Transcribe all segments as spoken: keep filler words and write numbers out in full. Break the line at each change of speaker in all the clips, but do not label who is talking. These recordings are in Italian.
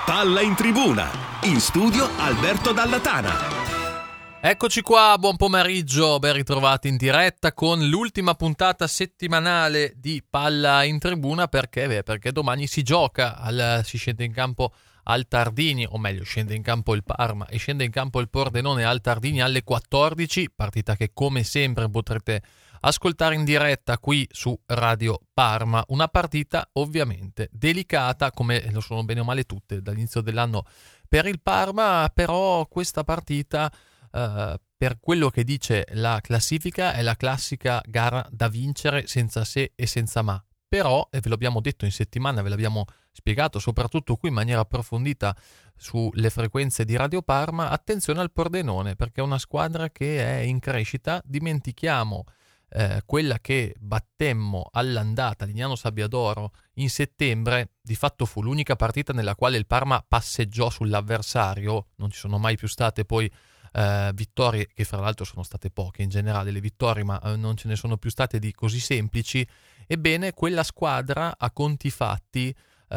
Palla in tribuna, in studio Alberto Dalla Tana.
Eccoci qua, buon pomeriggio, ben ritrovati in diretta con l'ultima puntata settimanale di Palla in Tribuna. Perché? Beh, perché domani si gioca, al, si scende in campo al Tardini, o meglio scende in campo il Parma e scende in campo il Pordenone al Tardini alle quattordici, partita che come sempre potrete ascoltare in diretta qui su Radio Parma. Una partita ovviamente delicata, come lo sono bene o male tutte dall'inizio dell'anno per il Parma, però questa partita Uh, per quello che dice la classifica è la classica gara da vincere senza se e senza ma. Però, e ve lo abbiamo detto in settimana, ve l'abbiamo spiegato soprattutto qui in maniera approfondita sulle frequenze di Radio Parma, attenzione al Pordenone, perché è una squadra che è in crescita. Dimentichiamo eh, quella che battemmo all'andata, Lignano Sabbiadoro, in settembre. Di fatto fu l'unica partita nella quale il Parma passeggiò sull'avversario, non ci sono mai più state poi Uh, vittorie, che fra l'altro sono state poche in generale le vittorie, ma uh, non ce ne sono più state di così semplici. Ebbene, quella squadra a conti fatti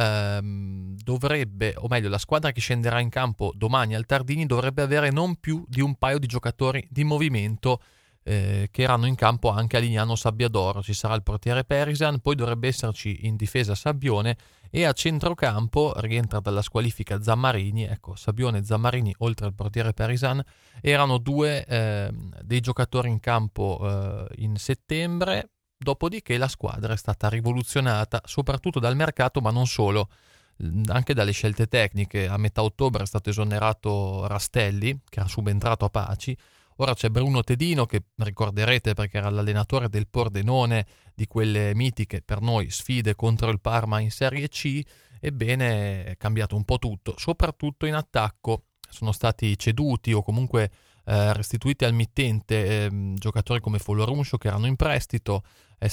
uh, dovrebbe, o meglio la squadra che scenderà in campo domani al Tardini dovrebbe avere non più di un paio di giocatori di movimento eh, che erano in campo anche a Lignano Sabbiadoro. Ci sarà il portiere Perisan, poi dovrebbe esserci in difesa Sabbione e a centrocampo rientra dalla squalifica Zammarini. Ecco, Sabbione e Zammarini, oltre al portiere Perisan, erano due eh, dei giocatori in campo eh, in settembre. Dopodiché la squadra è stata rivoluzionata soprattutto dal mercato, ma non solo, anche dalle scelte tecniche. A metà ottobre è stato esonerato Rastelli, che era subentrato a Paci. Ora c'è Bruno Tedino, che ricorderete perché era l'allenatore del Pordenone, di quelle mitiche per noi sfide contro il Parma in Serie C. Ebbene, è cambiato un po' tutto, soprattutto in attacco. Sono stati ceduti o comunque eh, restituiti al mittente eh, giocatori come Foloruncio, che erano in prestito. È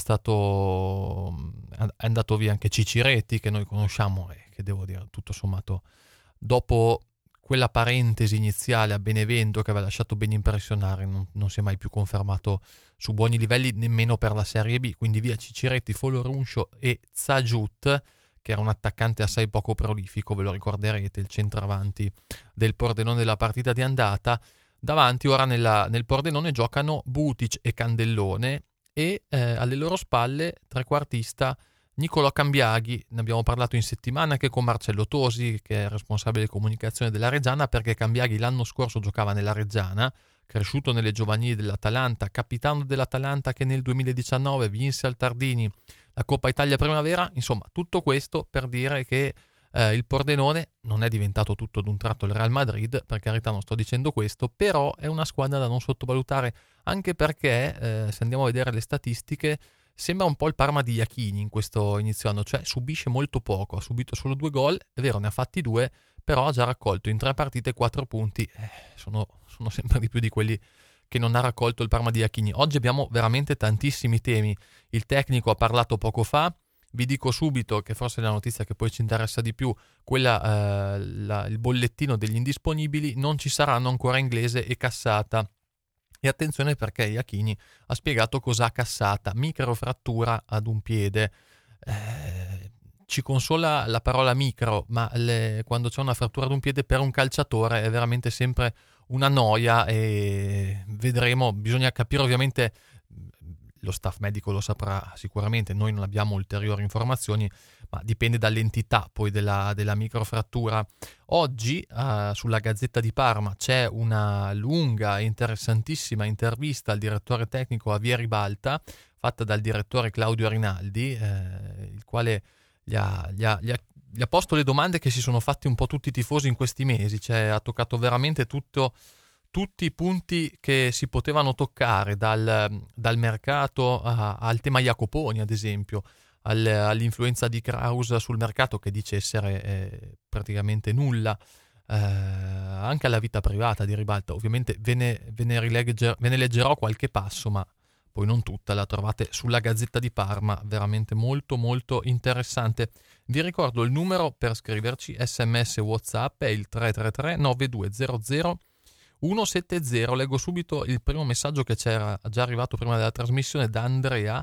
stato è andato via anche Ciciretti, che noi conosciamo e che, devo dire, tutto sommato, dopo quella parentesi iniziale a Benevento che aveva lasciato ben impressionare, non, non si è mai più confermato su buoni livelli nemmeno per la Serie B. Quindi via Ciciretti, Foloruncio e Zagiut, che era un attaccante assai poco prolifico, ve lo ricorderete, il centravanti del Pordenone della partita di andata. Davanti ora nella, nel Pordenone giocano Butic e Candellone e eh, alle loro spalle trequartista Nicolò Cambiaghi. Ne abbiamo parlato in settimana anche con Marcello Tosi, che è responsabile comunicazione della Reggiana, perché Cambiaghi l'anno scorso giocava nella Reggiana, cresciuto nelle giovanili dell'Atalanta, capitano dell'Atalanta che nel duemiladiciannove vinse al Tardini la Coppa Italia Primavera. Insomma, tutto questo per dire che eh, il Pordenone non è diventato tutto d'un tratto il Real Madrid, per carità, non sto dicendo questo, però è una squadra da non sottovalutare, anche perché eh, se andiamo a vedere le statistiche sembra un po' il Parma di Iachini in questo inizio anno, cioè subisce molto poco, ha subito solo due gol, è vero, ne ha fatti due, però ha già raccolto in tre partite quattro punti. Eh, sono, sono sempre di più di quelli che non ha raccolto il Parma di Iachini. Oggi abbiamo veramente tantissimi temi. Il tecnico ha parlato poco fa, vi dico subito che forse è la notizia che poi ci interessa di più, quella, eh, la, il bollettino degli indisponibili, non ci saranno ancora Inglese e Cassata. E attenzione perché Iachini ha spiegato cos'ha Cassata: microfrattura ad un piede. Eh, ci consola la parola micro, ma le, quando c'è una frattura ad un piede per un calciatore è veramente sempre una noia, e vedremo, bisogna capire ovviamente, lo staff medico lo saprà sicuramente, noi non abbiamo ulteriori informazioni, ma dipende dall'entità poi della, della microfrattura. Oggi uh, sulla Gazzetta di Parma c'è una lunga e interessantissima intervista al direttore tecnico Javier Ribalta, fatta dal direttore Claudio Rinaldi, eh, il quale gli ha, gli, ha, gli, ha, gli ha posto le domande che si sono fatti un po' tutti i tifosi in questi mesi. Cioè, ha toccato veramente tutto, tutti i punti che si potevano toccare, dal, dal mercato a, al tema Jacoponi, ad esempio, al, all'influenza di Kraus sul mercato, che dice essere eh, praticamente nulla, eh, anche alla vita privata di Ribalta. Ovviamente ve ne, ve, ne rilegger, ve ne leggerò qualche passo, ma poi non tutta, la trovate sulla Gazzetta di Parma, veramente molto molto interessante. Vi ricordo il numero per scriverci, sms WhatsApp, è il tre tre tre nove due zero zero uno sette zero. Leggo subito il primo messaggio che c'era già arrivato prima della trasmissione da Andrea,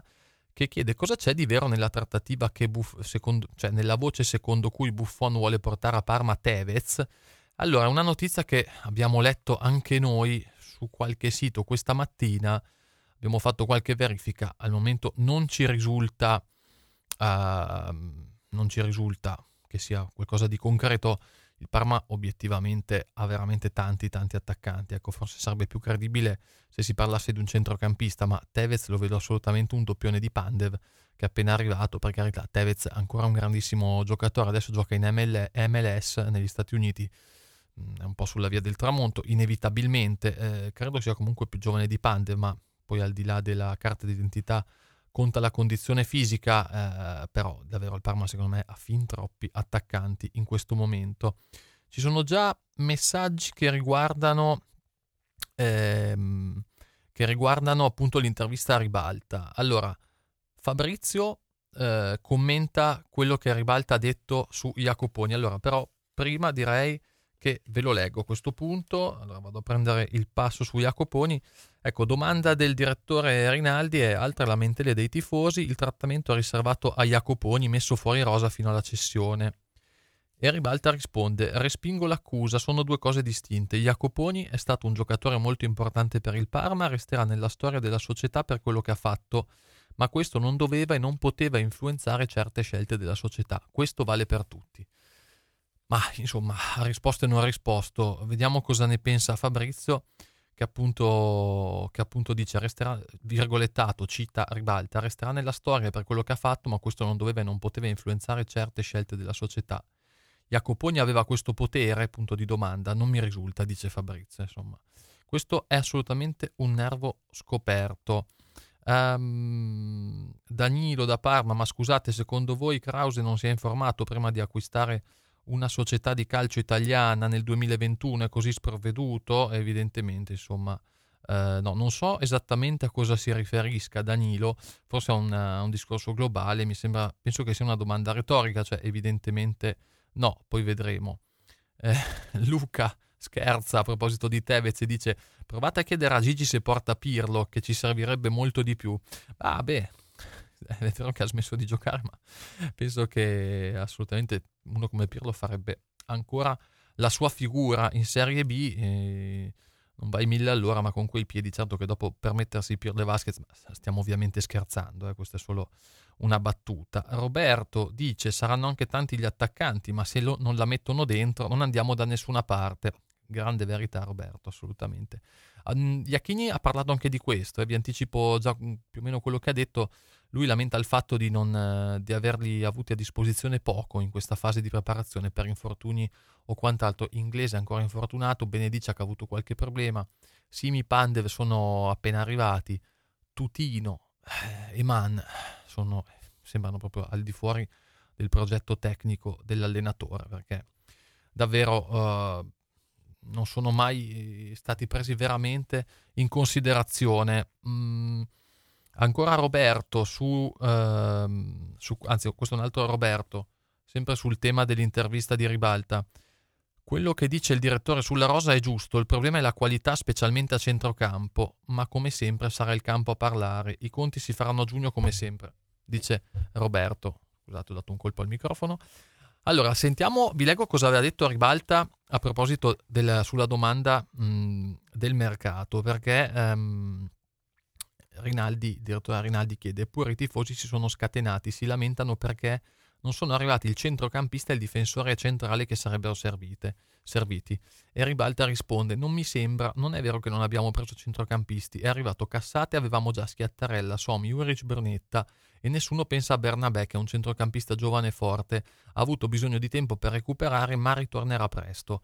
che chiede cosa c'è di vero nella trattativa che Buff- secondo, cioè nella voce secondo cui Buffon vuole portare a Parma Tevez. Allora, una notizia che abbiamo letto anche noi su qualche sito questa mattina, abbiamo fatto qualche verifica, al momento non ci risulta uh, non ci risulta che sia qualcosa di concreto. Il Parma obiettivamente ha veramente tanti tanti attaccanti, ecco, forse sarebbe più credibile se si parlasse di un centrocampista, ma Tevez lo vedo assolutamente un doppione di Pandev, che è appena arrivato. Per carità, Tevez è ancora un grandissimo giocatore, adesso gioca in M L S negli Stati Uniti, è un po' sulla via del tramonto, inevitabilmente, eh, credo sia comunque più giovane di Pandev, ma poi al di là della carta d'identità conta la condizione fisica, eh, però davvero il Parma secondo me ha fin troppi attaccanti in questo momento. Ci sono già messaggi che riguardano ehm, che riguardano appunto l'intervista a Ribalta. Allora, Fabrizio eh, commenta quello che Ribalta ha detto su Jacoponi. Allora, però prima direi che ve lo leggo a questo punto. Allora vado a prendere il passo su Jacoponi. Ecco, domanda del direttore Rinaldi e altre lamentele dei tifosi. Il trattamento è riservato a Jacoponi, messo fuori rosa fino alla cessione. E Ribalta risponde: respingo l'accusa, sono due cose distinte. Jacoponi è stato un giocatore molto importante per il Parma, resterà nella storia della società per quello che ha fatto, ma questo non doveva e non poteva influenzare certe scelte della società. Questo vale per tutti. Ma insomma, ha risposto e non ha risposto. Vediamo cosa ne pensa Fabrizio, che appunto, che appunto dice, resterà, virgolettato, cita Ribalta, resterà nella storia per quello che ha fatto, ma questo non doveva e non poteva influenzare certe scelte della società. Jacoponi aveva questo potere, punto di domanda, non mi risulta, dice Fabrizio. Insomma, questo è assolutamente un nervo scoperto. Um, Danilo da Parma: ma scusate, secondo voi Krause non si è informato prima di acquistare una società di calcio italiana nel duemilaventuno? È così sprovveduto? Evidentemente, insomma, eh, no, non so esattamente a cosa si riferisca Danilo, forse a un, a un discorso globale, mi sembra, penso che sia una domanda retorica, cioè evidentemente no, poi vedremo. Eh, Luca scherza a proposito di Tevez e dice: provate a chiedere a Gigi se porta Pirlo, che ci servirebbe molto di più. Ah beh, è vero che ha smesso di giocare, ma penso che assolutamente uno come Pirlo farebbe ancora la sua figura in Serie B. E non vai mille all'ora, ma con quei piedi, certo che dopo permettersi Pirlo e Vasquez, stiamo ovviamente scherzando, eh, questa è solo una battuta. Roberto dice: saranno anche tanti gli attaccanti, ma se lo, non la mettono dentro non andiamo da nessuna parte. Grande verità, Roberto, assolutamente. Um, Iachini ha parlato anche di questo, e eh, vi anticipo già più o meno quello che ha detto. Lui lamenta il fatto di, non, eh, di averli avuti a disposizione poco in questa fase di preparazione per infortuni o quant'altro. Inglese è ancora infortunato, Benedice ha avuto qualche problema, Simi, Pandev sono appena arrivati, Tutino eh, e Man sono, sembrano proprio al di fuori del progetto tecnico dell'allenatore, perché davvero eh, non sono mai stati presi veramente in considerazione. Mm, ancora Roberto su, ehm, su, anzi questo è un altro Roberto, sempre sul tema dell'intervista di Ribalta. Quello che dice il direttore sulla rosa è giusto, il problema è la qualità, specialmente a centrocampo, ma come sempre sarà il campo a parlare, i conti si faranno a giugno come sempre, dice Roberto. Scusate, ho dato un colpo al microfono. Allora, sentiamo, vi leggo cosa aveva detto Ribalta a proposito del, sulla domanda mh, del mercato, perché ehm, Rinaldi, il direttore Rinaldi chiede: eppure i tifosi si sono scatenati, si lamentano perché non sono arrivati il centrocampista e il difensore centrale che sarebbero servite, serviti. E Ribalta risponde: non mi sembra, non è vero che non abbiamo preso centrocampisti, è arrivato Cassate, avevamo già Schiattarella, Somi, Juric, Brunetta e nessuno pensa a Bernabé, che è un centrocampista giovane e forte, ha avuto bisogno di tempo per recuperare ma ritornerà presto.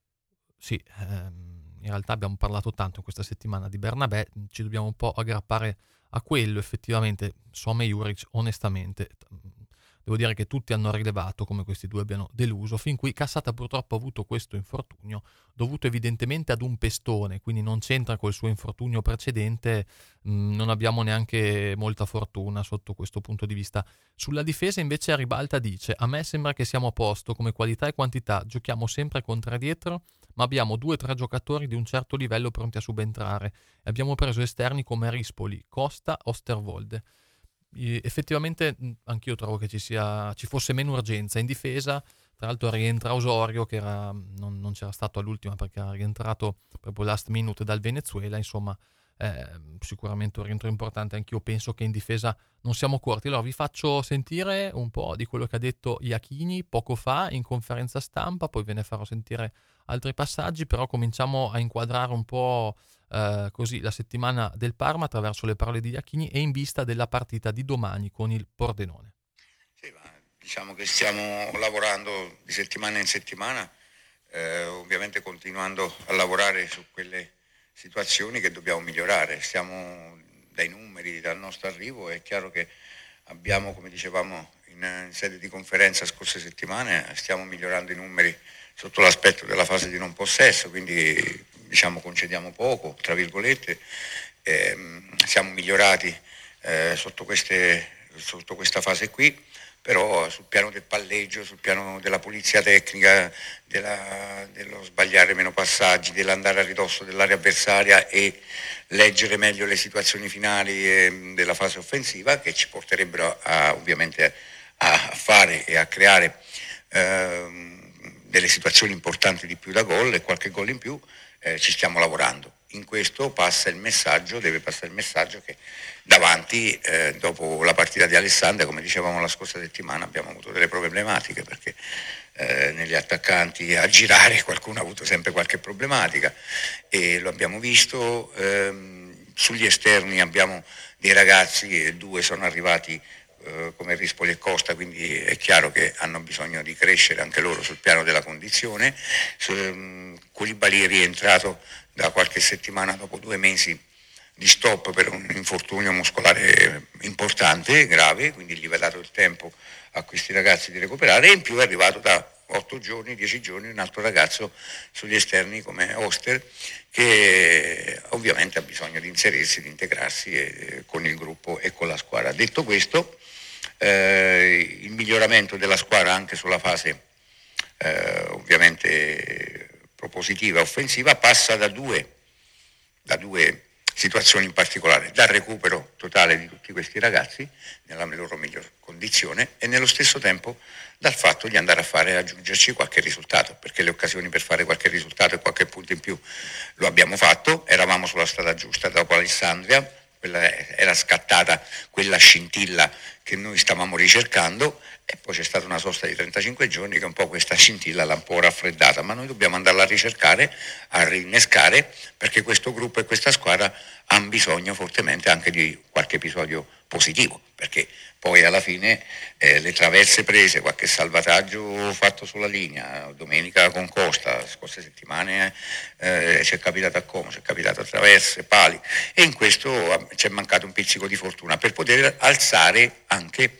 Sì, ehm, in realtà abbiamo parlato tanto questa settimana di Bernabé, ci dobbiamo un po' aggrappare a quello. Effettivamente Somi e Juric, onestamente, devo dire che tutti hanno rilevato come questi due abbiano deluso, fin qui Cassata purtroppo ha avuto questo infortunio dovuto evidentemente ad un pestone, quindi non c'entra col suo infortunio precedente. Mh, non abbiamo neanche molta fortuna sotto questo punto di vista. Sulla difesa invece Ribalta dice: a me sembra che siamo a posto come qualità e quantità, giochiamo sempre contra dietro, ma abbiamo due o tre giocatori di un certo livello pronti a subentrare e abbiamo preso esterni come Rispoli, Costa, Osterwolde. effettivamente anch'io trovo che ci sia ci fosse meno urgenza in difesa. Tra l'altro rientra Osorio, che era, non, non c'era stato all'ultima perché era rientrato proprio last minute dal Venezuela, insomma eh, sicuramente un rientro importante. Anch'io penso che in difesa non siamo corti. Allora vi faccio sentire un po' di quello che ha detto Iachini poco fa in conferenza stampa, poi ve ne farò sentire altri passaggi, però cominciamo a inquadrare un po' eh, così la settimana del Parma attraverso le parole di Iachini e in vista della partita di domani con il Pordenone.
Sì, ma diciamo che stiamo lavorando di settimana in settimana, eh, ovviamente continuando a lavorare su quelle situazioni che dobbiamo migliorare. Stiamo dai numeri, dal nostro arrivo, è chiaro che abbiamo, come dicevamo in, in sede di conferenza scorse settimane, stiamo migliorando i numeri sotto l'aspetto della fase di non possesso, quindi diciamo concediamo poco, tra virgolette, eh, siamo migliorati eh, sotto, queste, sotto questa fase qui. Però sul piano del palleggio, sul piano della pulizia tecnica, della, dello sbagliare meno passaggi, dell'andare a ridosso dell'area avversaria e leggere meglio le situazioni finali eh, della fase offensiva, che ci porterebbero a, ovviamente a, a fare e a creare eh, delle situazioni importanti di più da gol e qualche gol in più, eh, ci stiamo lavorando. In questo passa il messaggio, deve passare il messaggio che davanti, eh, dopo la partita di Alessandria, come dicevamo la scorsa settimana, abbiamo avuto delle problematiche perché eh, negli attaccanti a girare qualcuno ha avuto sempre qualche problematica e lo abbiamo visto. Ehm, sugli esterni abbiamo dei ragazzi e due sono arrivati eh, come Rispoli e Costa, quindi è chiaro che hanno bisogno di crescere anche loro sul piano della condizione. Ehm, Koulibaly è rientrato da qualche settimana dopo due mesi di stop per un infortunio muscolare importante, grave, quindi gli va dato il tempo a questi ragazzi di recuperare, e in più è arrivato da otto giorni, dieci giorni un altro ragazzo sugli esterni come Oster, che ovviamente ha bisogno di inserirsi, di integrarsi eh, con il gruppo e con la squadra. Detto questo, eh, il miglioramento della squadra anche sulla fase eh, ovviamente propositiva, offensiva, passa da due, da due situazioni in particolare: dal recupero totale di tutti questi ragazzi nella loro miglior condizione e nello stesso tempo dal fatto di andare a fare aggiungerci qualche risultato, perché le occasioni per fare qualche risultato e qualche punto in più lo abbiamo fatto, eravamo sulla strada giusta dopo Alessandria, quella era scattata quella scintilla che noi stavamo ricercando, e poi c'è stata una sosta di trentacinque giorni che un po' questa scintilla l'ha un po' raffreddata, ma noi dobbiamo andarla a ricercare, a rinnescare, perché questo gruppo e questa squadra hanno bisogno fortemente anche di qualche episodio positivo, perché poi alla fine eh, le traverse prese, qualche salvataggio fatto sulla linea, domenica con Costa, scorse settimane eh, ci è capitato a Como, ci è capitato a traverse, pali, e in questo ci è mancato un pizzico di fortuna per poter alzare anche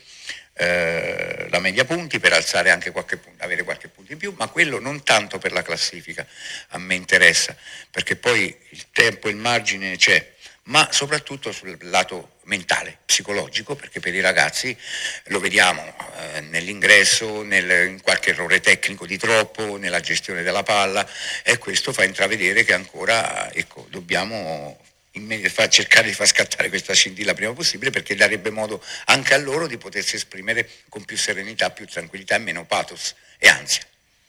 eh, la media punti, per alzare anche qualche punto, avere qualche punto in più, ma quello non tanto per la classifica, a me interessa, perché poi il tempo e il margine c'è, ma soprattutto sul lato mentale, psicologico, perché per i ragazzi lo vediamo eh, nell'ingresso, nel, in qualche errore tecnico di troppo, nella gestione della palla, e questo fa intravedere che ancora ecco, dobbiamo far cercare di far scattare questa scintilla prima possibile, perché darebbe modo anche a loro di potersi esprimere con più serenità, più tranquillità e meno pathos e ansia.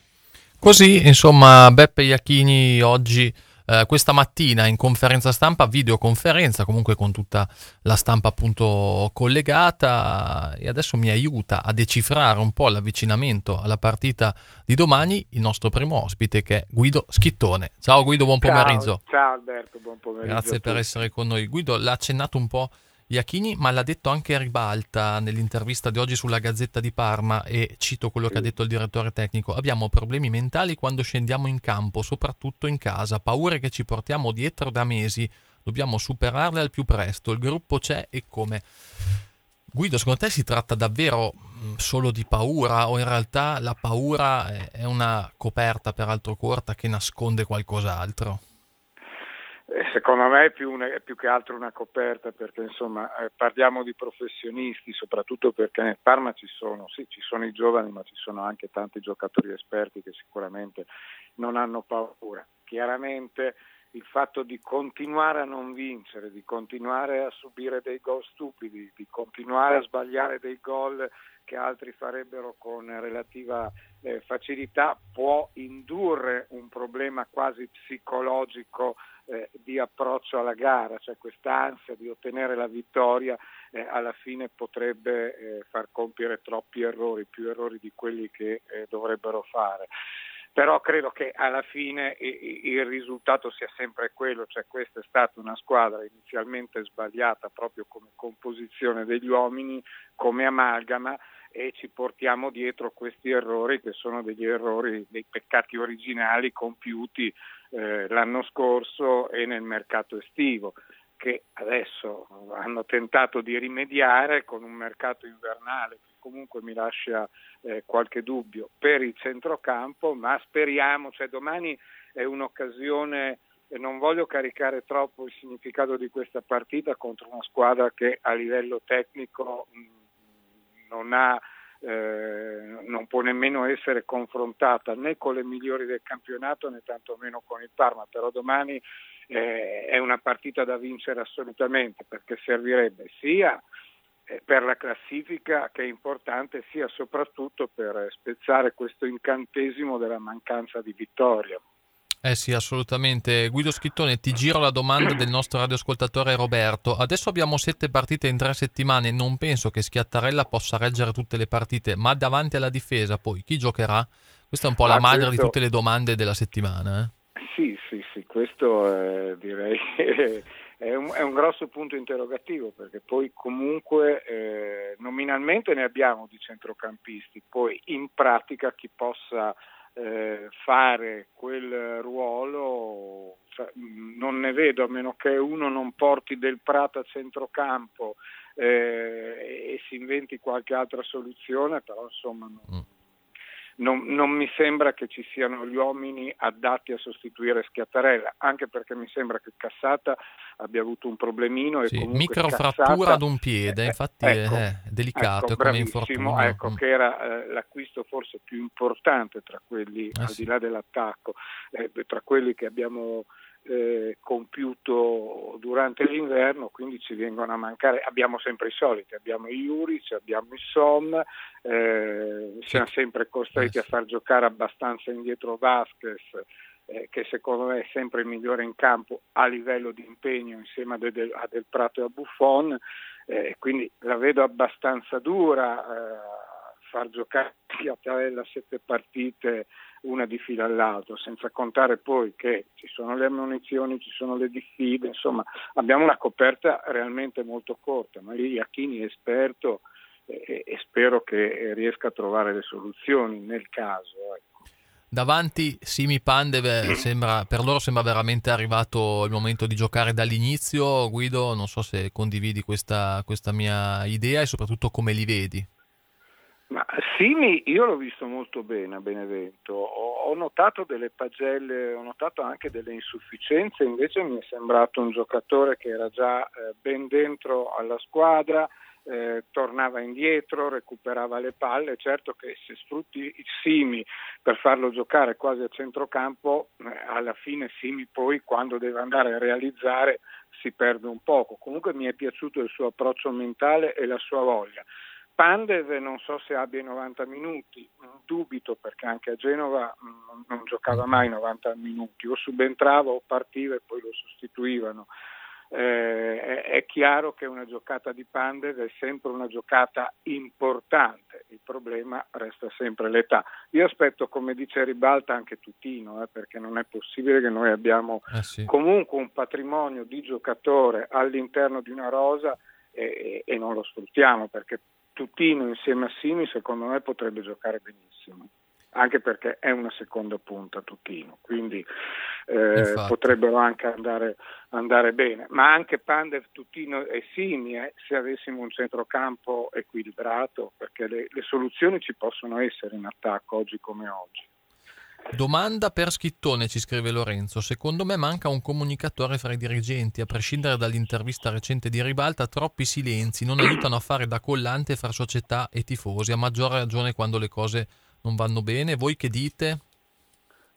Così, insomma, Beppe Iachini oggi, eh, questa mattina in conferenza stampa, videoconferenza, comunque con tutta la stampa appunto collegata, e adesso mi aiuta a decifrare un po' l'avvicinamento alla partita di domani il nostro primo ospite, che è Guido Schittone. Ciao Guido, buon pomeriggio.
Ciao, ciao Alberto, buon pomeriggio.
Grazie per essere con noi. Guido, l'ha accennato un po' Iachini, ma l'ha detto anche a ribalta nell'intervista di oggi sulla Gazzetta di Parma, e cito quello
Sì.
che ha detto il direttore tecnico: abbiamo problemi mentali quando scendiamo in campo, soprattutto in casa, paure che ci portiamo dietro da mesi, dobbiamo superarle al più presto, il gruppo c'è e come. Guido, secondo te si tratta davvero solo di paura, o in realtà la paura è una coperta peraltro corta che nasconde qualcos'altro?
Secondo me è più, una, è più che altro una coperta, perché insomma eh, parliamo di professionisti, soprattutto perché nel Parma ci sono, sì, ci sono i giovani, ma ci sono anche tanti giocatori esperti che sicuramente non hanno paura. Chiaramente il fatto di continuare a non vincere, di continuare a subire dei gol stupidi, di continuare a sbagliare dei gol che altri farebbero con relativa eh, facilità, può indurre un problema quasi psicologico eh, di approccio alla gara, cioè quest'ansia di ottenere la vittoria eh, alla fine potrebbe eh, far compiere troppi errori, più errori di quelli che eh, dovrebbero fare. Però credo che alla fine il risultato sia sempre quello, cioè questa è stata una squadra inizialmente sbagliata proprio come composizione degli uomini, come amalgama, e ci portiamo dietro questi errori che sono degli errori, dei peccati originali compiuti eh, l'anno scorso e nel mercato estivo, che adesso hanno tentato di rimediare con un mercato invernale che comunque mi lascia eh, qualche dubbio per il centrocampo, ma speriamo, cioè domani è un'occasione, e non voglio caricare troppo il significato di questa partita contro una squadra che a livello tecnico mh, non ha eh, non può nemmeno essere confrontata né con le migliori del campionato né tantomeno con il Parma, però domani eh, è una partita da vincere assolutamente, perché servirebbe sia per la classifica, che è importante, sia soprattutto per spezzare questo incantesimo della mancanza di vittoria.
Eh sì, assolutamente. Guido Schittone, ti giro la domanda del nostro radioascoltatore Roberto. Adesso abbiamo sette partite in tre settimane, non penso che Schiattarella possa reggere tutte le partite, ma davanti alla difesa poi chi giocherà? Questa è un po' la
Ma
madre
questo...
di tutte le domande della settimana. Eh?
Sì, sì, sì, questo eh, direi è un, è un grosso punto interrogativo, perché poi comunque eh, nominalmente ne abbiamo di centrocampisti, poi in pratica chi possa eh, fare quel ruolo cioè, non ne vedo, a meno che uno non porti Del Prato a centrocampo eh, e si inventi qualche altra soluzione, però insomma non, non, non mi sembra che ci siano gli uomini adatti a sostituire Schiattarella, anche perché mi sembra che Cassata abbia avuto un problemino e
sì,
comunque
microfrattura
Cassata,
ad un piede, infatti
ecco,
è delicato,
ecco,
è come
bravissimo,
infortunio.
ecco, che era eh, l'acquisto forse più importante tra quelli,
eh
al
sì.
di là dell'attacco, eh, tra quelli che abbiamo eh, compiuto durante l'inverno, quindi ci vengono a mancare, abbiamo sempre i soliti, abbiamo i Juric, abbiamo il Som, eh,
sì.
siamo sempre costretti
eh sì.
a far giocare abbastanza indietro Vasquez, Eh, che secondo me è sempre il migliore in campo a livello di impegno insieme a Del, a Del Prato e a Buffon, eh, quindi la vedo abbastanza dura eh, far giocare Schiattarella sette partite una di fila all'altro, senza contare poi che ci sono le ammonizioni, ci sono le diffide, insomma abbiamo una coperta realmente molto corta, ma lì Iachini è esperto eh, e spero che riesca a trovare le soluzioni nel caso, ecco.
Davanti Simi Pandev sembra, per loro sembra veramente arrivato il momento di giocare dall'inizio. Guido, non so se condividi questa, questa mia idea e soprattutto come li vedi.
Ma Simi io l'ho visto molto bene a Benevento, ho, ho notato delle pagelle, ho notato anche delle insufficienze, invece mi è sembrato un giocatore che era già eh, ben dentro alla squadra, Eh, tornava indietro, recuperava le palle. Certo che se sfrutti il Simi per farlo giocare quasi a centrocampo, eh, alla fine Simi poi quando deve andare a realizzare si perde un poco. Comunque mi è piaciuto il suo approccio mentale e la sua voglia. Pandev non so se abbia i novanta minuti, dubito, perché anche a Genova mh, non giocava mai novanta minuti, o subentrava o partiva e poi lo sostituivano. Eh, è chiaro che una giocata di Pandev è sempre una giocata importante, il problema resta sempre l'età. Io aspetto, come dice Ribalta, anche Tutino, eh, perché non è possibile che noi abbiamo
eh sì.
comunque un patrimonio di giocatore all'interno di una rosa e, e non lo sfruttiamo, perché Tutino insieme a Simi secondo me potrebbe giocare benissimo, anche perché è una seconda punta Tutino, quindi eh, potrebbero anche andare, andare bene, ma anche Pandev, Tutino e Simi eh, se avessimo un centrocampo equilibrato, perché le, le soluzioni ci possono essere in attacco oggi come oggi.
Domanda per Schittone, ci scrive Lorenzo. Secondo me manca un comunicatore fra i dirigenti, a prescindere dall'intervista recente di Ribalta. Troppi silenzi non aiutano a fare da collante fra società e tifosi, a maggior ragione quando le cose non vanno bene. Voi che dite?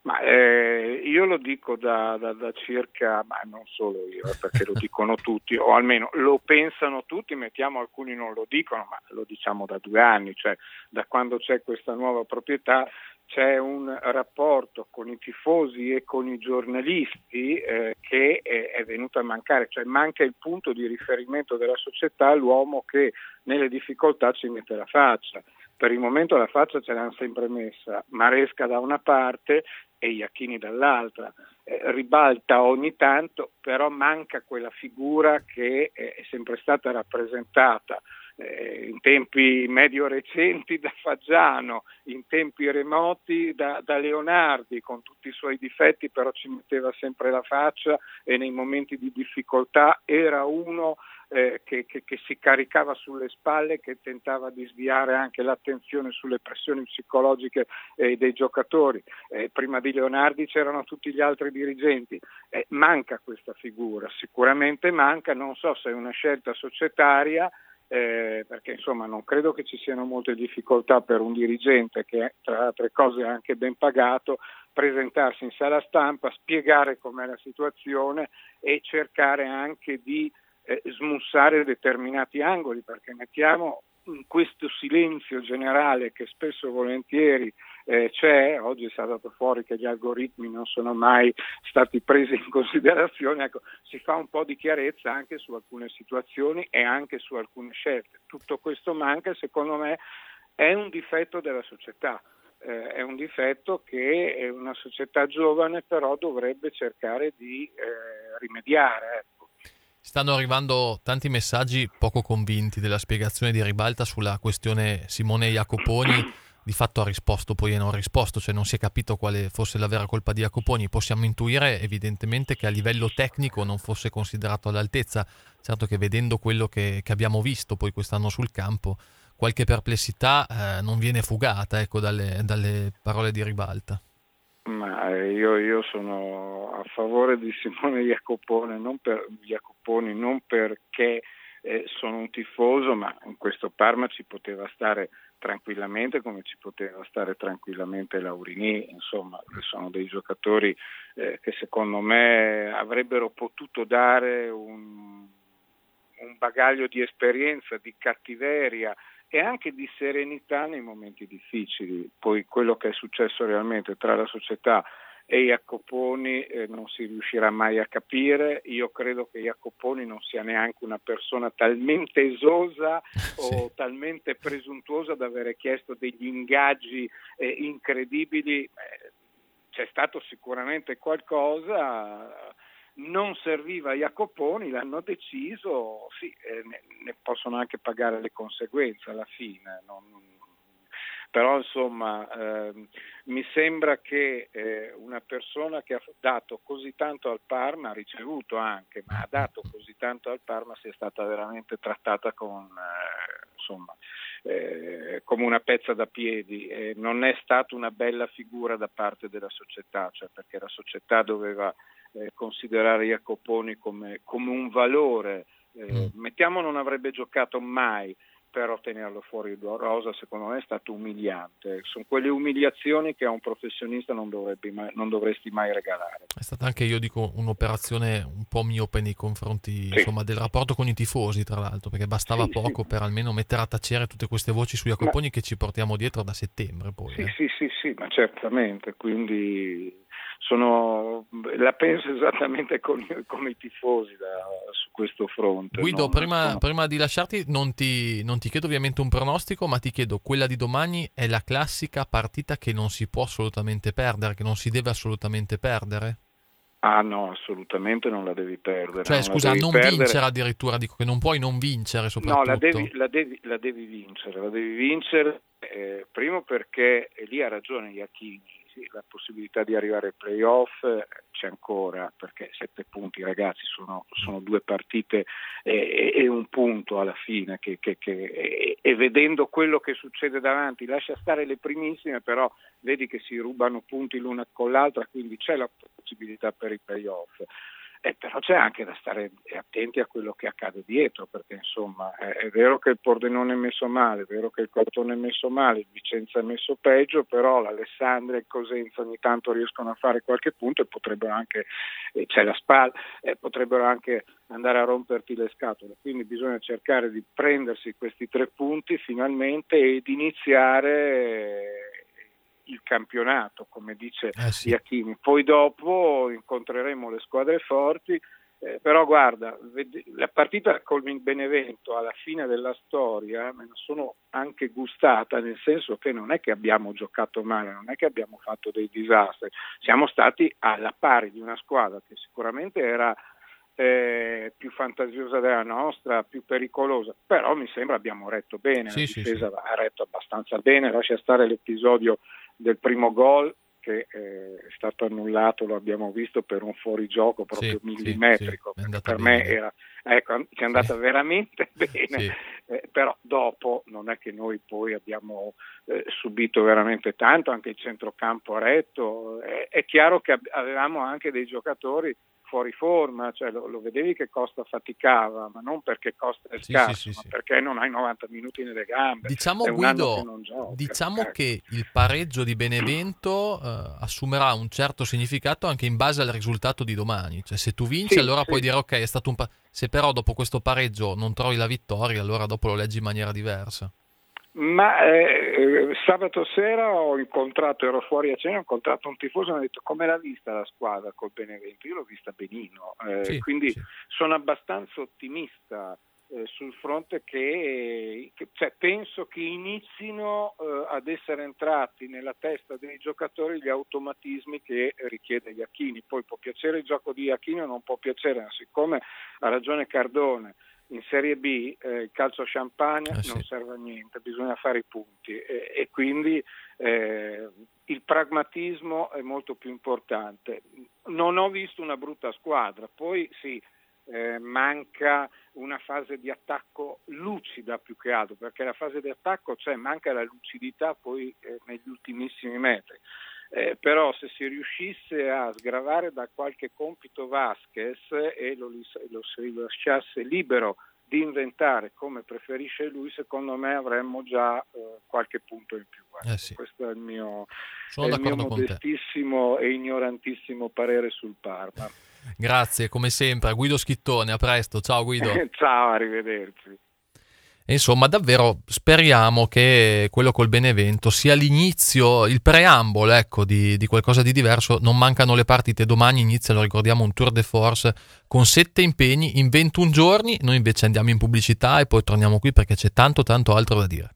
Ma eh, io lo dico da, da, da circa, ma non solo io, eh, perché lo dicono tutti, o almeno lo pensano tutti, mettiamo alcuni non lo dicono, ma lo diciamo da due anni, cioè da quando c'è questa nuova proprietà c'è un rapporto con i tifosi e con i giornalisti eh, che è, è venuto a mancare, cioè manca il punto di riferimento della società, l'uomo che nelle difficoltà ci mette la faccia. Per il momento la faccia ce l'hanno sempre messa, Maresca da una parte e Iachini dall'altra. Eh, ribalta ogni tanto, però manca quella figura che è sempre stata rappresentata eh, in tempi medio recenti da Faggiano, in tempi remoti da, da Leonardi, con tutti i suoi difetti, però ci metteva sempre la faccia e nei momenti di difficoltà era uno Eh, che, che, che si caricava sulle spalle, che tentava di sviare anche l'attenzione sulle pressioni psicologiche eh, dei giocatori. Eh, prima di Leonardi c'erano tutti gli altri dirigenti. Eh, manca questa figura, sicuramente manca, non so se è una scelta societaria, eh, perché insomma non credo che ci siano molte difficoltà per un dirigente che tra altre cose è anche ben pagato, presentarsi in sala stampa, spiegare com'è la situazione e cercare anche di Eh, smussare determinati angoli, perché mettiamo in questo silenzio generale che spesso e volentieri eh, c'è, oggi è stato fuori che gli algoritmi non sono mai stati presi in considerazione, ecco, si fa un po' di chiarezza anche su alcune situazioni e anche su alcune scelte. Tutto questo manca, secondo me è un difetto della società. Eh, è un difetto che è una società giovane però dovrebbe cercare di eh, rimediare, ecco.
Stanno arrivando tanti messaggi poco convinti della spiegazione di Ribalta sulla questione Simone Jacoponi. Di fatto ha risposto, poi non ha risposto, cioè non si è capito quale fosse la vera colpa di Jacoponi. Possiamo intuire evidentemente che a livello tecnico non fosse considerato all'altezza. Certo che vedendo quello che, che abbiamo visto poi quest'anno sul campo, qualche perplessità eh, non viene fugata, ecco, dalle, dalle parole di Ribalta.
Ma io, io sono a favore di Simone Jacoponi, non per Jacoponi, non perché eh, sono un tifoso, ma in questo Parma ci poteva stare tranquillamente come ci poteva stare tranquillamente Laurini, insomma, che sono dei giocatori eh, che secondo me avrebbero potuto dare un, un bagaglio di esperienza, di cattiveria e anche di serenità nei momenti difficili. Poi quello che è successo realmente tra la società e Jacoponi eh, non si riuscirà mai a capire. Io credo che Jacoponi non sia neanche una persona talmente esosa
sì.
o talmente presuntuosa da avere chiesto degli ingaggi eh, incredibili. Eh, c'è stato sicuramente qualcosa. Non serviva Jacoponi, l'hanno deciso, sì, eh, ne, ne possono anche pagare le conseguenze alla fine. Non, però insomma eh, mi sembra che eh, una persona che ha dato così tanto al Parma, ha ricevuto anche, ma ha dato così tanto al Parma, sia stata veramente trattata con, eh, insomma, eh, come una pezza da piedi. Eh, non è stata una bella figura da parte della società, cioè perché la società doveva Eh, considerare Jacoponi come, come un valore, eh, mm. mettiamo non avrebbe giocato mai, però tenerlo fuori da rosa secondo me è stato umiliante. Sono quelle umiliazioni che a un professionista non, dovrebbe mai, non dovresti mai regalare.
È stata anche, io dico, un'operazione un po' miope nei confronti sì. insomma, del rapporto con i tifosi, tra l'altro, perché bastava sì, poco sì. per almeno mettere a tacere tutte queste voci su Jacoponi ma... che ci portiamo dietro da settembre poi.
Sì,
eh.
sì, sì, sì, ma certamente, quindi sono, la penso esattamente con, come i tifosi da, su questo fronte.
Guido,
non,
prima,
sono...
prima di lasciarti non ti, non ti chiedo ovviamente un pronostico, ma ti chiedo, quella di domani è la classica partita che non si può assolutamente perdere, che non si deve assolutamente perdere?
Ah no, assolutamente non la devi perdere.
Cioè
non
scusa, non
perdere.
vincere addirittura, dico che non puoi non vincere soprattutto.
No, la devi, la devi, la devi vincere, la devi vincere, eh, primo perché, e lì ha ragione Iachini, sì, la possibilità di arrivare ai playoff eh, c'è ancora, perché sette punti ragazzi sono, sono due partite e, e un punto alla fine, che, che, che, e, e vedendo quello che succede davanti, lascia stare le primissime, però vedi che si rubano punti l'una con l'altra, quindi c'è la possibilità per i playoff. Eh, però c'è anche da stare attenti a quello che accade dietro, perché insomma è, è vero che il Pordenone è messo male, è vero che il Crotone è messo male, il Vicenza è messo peggio, però l'Alessandria e il Cosenza ogni tanto riescono a fare qualche punto e potrebbero anche, eh, c'è la Spal, eh, potrebbero anche andare a romperti le scatole, quindi bisogna cercare di prendersi questi tre punti finalmente ed iniziare il campionato, come dice
eh sì.
Iachini. Poi dopo incontreremo le squadre forti, eh, però guarda, ved- la partita col Benevento alla fine della storia me la sono anche gustata, nel senso che non è che abbiamo giocato male, non è che abbiamo fatto dei disastri, siamo stati alla pari di una squadra che sicuramente era Eh, più fantasiosa della nostra, più pericolosa, però mi sembra abbiamo retto bene,
sì,
la
sì,
difesa
sì.
ha retto abbastanza bene, lascia stare l'episodio del primo gol che eh, è stato annullato, lo abbiamo visto per un fuorigioco proprio
sì,
millimetrico,
sì, sì,
per
bene.
me era, ecco, ci è andata
sì.
veramente bene,
sì.
eh, però dopo non è che noi poi abbiamo eh, subito veramente tanto, anche il centrocampo retto, eh, è chiaro che avevamo anche dei giocatori fuori forma, cioè lo, lo vedevi che Costa faticava, ma non perché Costa è
Sì,
scarso,
sì, sì,
ma
sì.
perché non hai novanta minuti nelle gambe.
Diciamo,
è un anno che
Guido,
non gioca.
diciamo
Ecco.
che il pareggio di Benevento eh, assumerà un certo significato anche in base al risultato di domani. Cioè, se tu vinci,
Sì,
allora
sì.
puoi dire ok, è stato un pa- se però dopo questo pareggio non trovi la vittoria, allora dopo lo leggi in maniera diversa.
Ma eh, sabato sera ho incontrato, ero fuori a cena, ho incontrato un tifoso e mi ha detto come l'ha vista la squadra col Benevento. Io l'ho vista benino, eh,
Sì,
quindi
sì.
sono abbastanza ottimista eh, sul fronte che, che cioè, penso che inizino eh, ad essere entrati nella testa dei giocatori gli automatismi che richiede Iachini. Poi può piacere il gioco di Iachini o non può piacere, ma siccome ha ragione Cardone, in Serie B eh, il calcio champagne
eh sì.
non serve a niente, bisogna fare i punti e, e quindi eh, il pragmatismo è molto più importante. Non ho visto una brutta squadra, poi sì, eh, manca una fase di attacco lucida più che altro, perché la fase di attacco c'è, manca la lucidità poi eh, negli ultimissimi metri. Eh, però se si riuscisse a sgravare da qualche compito Vasquez e lo, lo si lasciasse libero di inventare come preferisce lui, secondo me avremmo già eh, qualche punto in più.
Eh sì.
Questo è il mio,
Sono
è il mio
d'accordo con te.
modestissimo e ignorantissimo parere sul Parma.
Grazie, come sempre, Guido Schittone, a presto, ciao Guido.
Ciao, arrivederci.
E insomma, davvero speriamo che quello col Benevento sia l'inizio, il preambolo, ecco, di, di qualcosa di diverso. Non mancano le partite, domani inizia, lo ricordiamo, un tour de force con sette impegni in ventuno giorni. Noi invece andiamo in pubblicità e poi torniamo qui perché c'è tanto tanto altro da dire.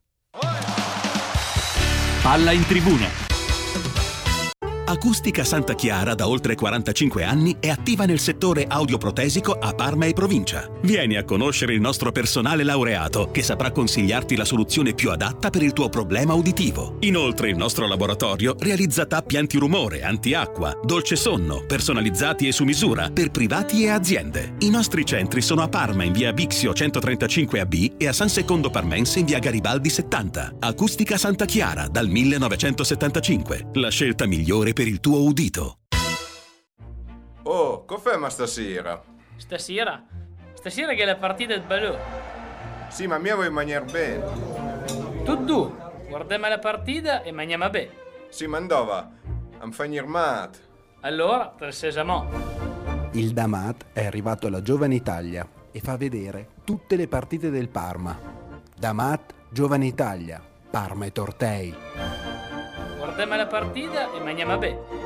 Palla in tribuna. Acustica Santa Chiara da oltre quarantacinque anni è attiva nel settore audioprotesico a Parma e provincia. Vieni a conoscere il nostro personale laureato che saprà consigliarti la soluzione più adatta per il tuo problema uditivo. Inoltre il nostro laboratorio realizza tappi antirumore, antiacqua, dolce sonno, personalizzati e su misura per privati e aziende. I nostri centri sono a Parma in via Bixio centotrentacinque A B e a San Secondo Parmense in via Garibaldi settanta. Acustica Santa Chiara dal millenovecentosettantacinque. La scelta migliore per il tuo udito.
Oh, che ma stasera?
Stasera? Stasera che è la partita del ballo.
Sì, ma mia vuoi mangiare bene.
Tu due, guardiamo la partita e mangiamo bene.
Sì, ma dove? Am fanir mat.
Allora, per Sesamo.
Il Damat è arrivato alla Giovane Italia e fa vedere tutte le partite del Parma. Damat, Giovane Italia, Parma e Tortei.
Guardiamo la partita e mangiamo bene.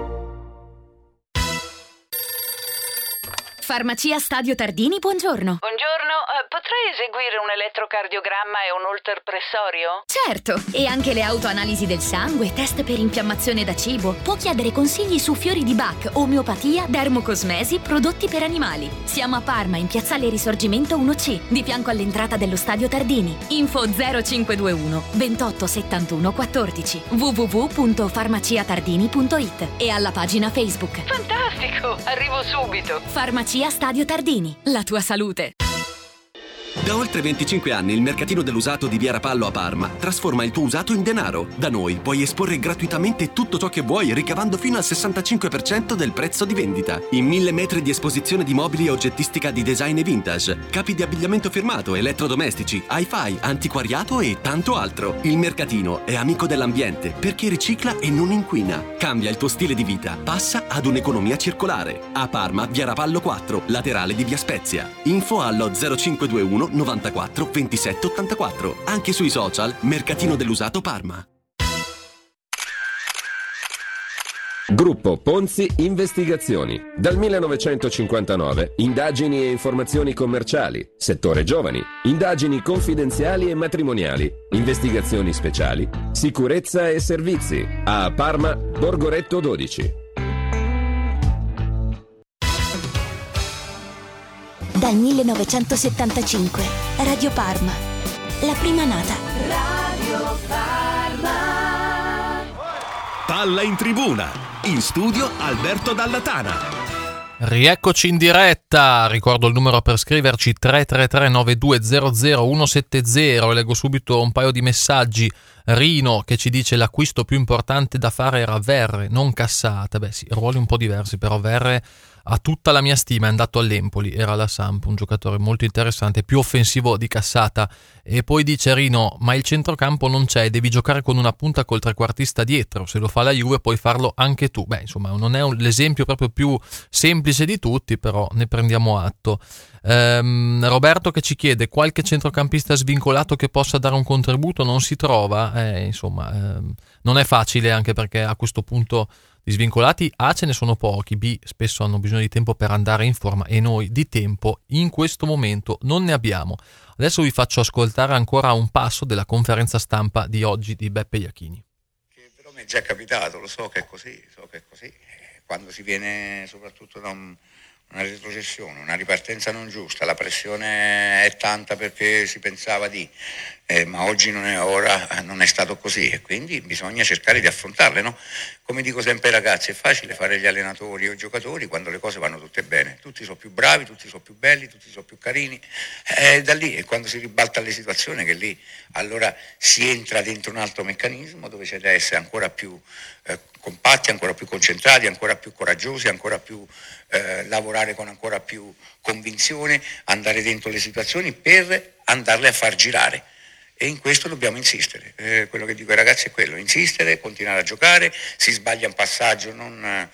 Farmacia Stadio Tardini, buongiorno.
Buongiorno, uh, potrei eseguire un elettrocardiogramma e un holter-pressorio?
Certo, e anche le autoanalisi del sangue, test per infiammazione da cibo. Può chiedere consigli su fiori di Bach, omeopatia, dermocosmesi, prodotti per animali. Siamo a Parma, in piazzale Risorgimento uno C, di fianco all'entrata dello Stadio Tardini. Info zero cinquecentoventuno ventotto settantuno quattordici w w w punto farmaciatardini punto i t e alla pagina Facebook.
Fantastico, arrivo subito.
Farmacia Stadio Tardini, la tua salute.
Da oltre venticinque anni il mercatino dell'usato di Via Rapallo a Parma trasforma il tuo usato in denaro. Da noi puoi esporre gratuitamente tutto ciò che vuoi, ricavando fino al sessantacinque per cento del prezzo di vendita. In mille metri di esposizione di mobili e oggettistica di design e vintage, capi di abbigliamento firmato, elettrodomestici, hi-fi, antiquariato e tanto altro. Il mercatino è amico dell'ambiente perché ricicla e non inquina. Cambia il tuo stile di vita, passa ad un'economia circolare. A Parma, Via Rapallo quattro, laterale di Via Spezia. Info allo zero cinque due uno novantaquattro ventisette ottantaquattro. Anche sui social Mercatino dell'Usato Parma.
Gruppo Ponzi Investigazioni. Dal millenovecentocinquantanove, indagini e informazioni commerciali, settore giovani, indagini confidenziali e matrimoniali, investigazioni speciali, sicurezza e servizi. A Parma, Borgoretto dodici.
Dal millenovecentosettantacinque, Radio Parma, la prima nata.
Radio Parma.
Palla in tribuna, in studio Alberto Dallatana.
Rieccoci in diretta, ricordo il numero per scriverci tre tre tre nove due zero zero uno sette zero. Leggo subito un paio di messaggi. Rino che ci dice: l'acquisto più importante da fare era Verre, non Cassata. Beh sì, ruoli un po' diversi, però Verre ha tutta la mia stima, è andato all'Empoli, era alla Samp, un giocatore molto interessante, più offensivo di Cassata. E poi dice Rino: ma il centrocampo non c'è, devi giocare con una punta col trequartista dietro, se lo fa la Juve puoi farlo anche tu. Beh, insomma, non è un, l'esempio proprio più semplice di tutti, però ne prendiamo atto. ehm, Roberto che ci chiede: qualche centrocampista svincolato che possa dare un contributo non si trova? Eh, insomma, ehm, non è facile, anche perché a questo punto di svincolati A ce ne sono pochi, B spesso hanno bisogno di tempo per andare in forma e noi di tempo in questo momento non ne abbiamo. Adesso vi faccio ascoltare ancora un passo della conferenza stampa di oggi di Beppe Iachini.
Che però mi è già capitato, lo so che è così, so che è così. Quando si viene soprattutto da un, una retrocessione, una ripartenza non giusta, la pressione è tanta perché si pensava di... Eh, ma oggi non è ora, non è stato così e quindi bisogna cercare di affrontarle, no? Come dico sempre ai ragazzi, è facile fare gli allenatori o i giocatori quando le cose vanno tutte bene, tutti sono più bravi, tutti sono più belli, tutti sono più carini, è da lì, è quando si ribalta le situazioni che lì allora si entra dentro un altro meccanismo dove c'è da essere ancora più eh, compatti, ancora più concentrati, ancora più coraggiosi, ancora più eh, lavorare con ancora più convinzione, andare dentro le situazioni per andarle a far girare. E in questo dobbiamo insistere, eh, quello che dico ai ragazzi è quello, insistere, continuare a giocare, si sbaglia un passaggio, non eh,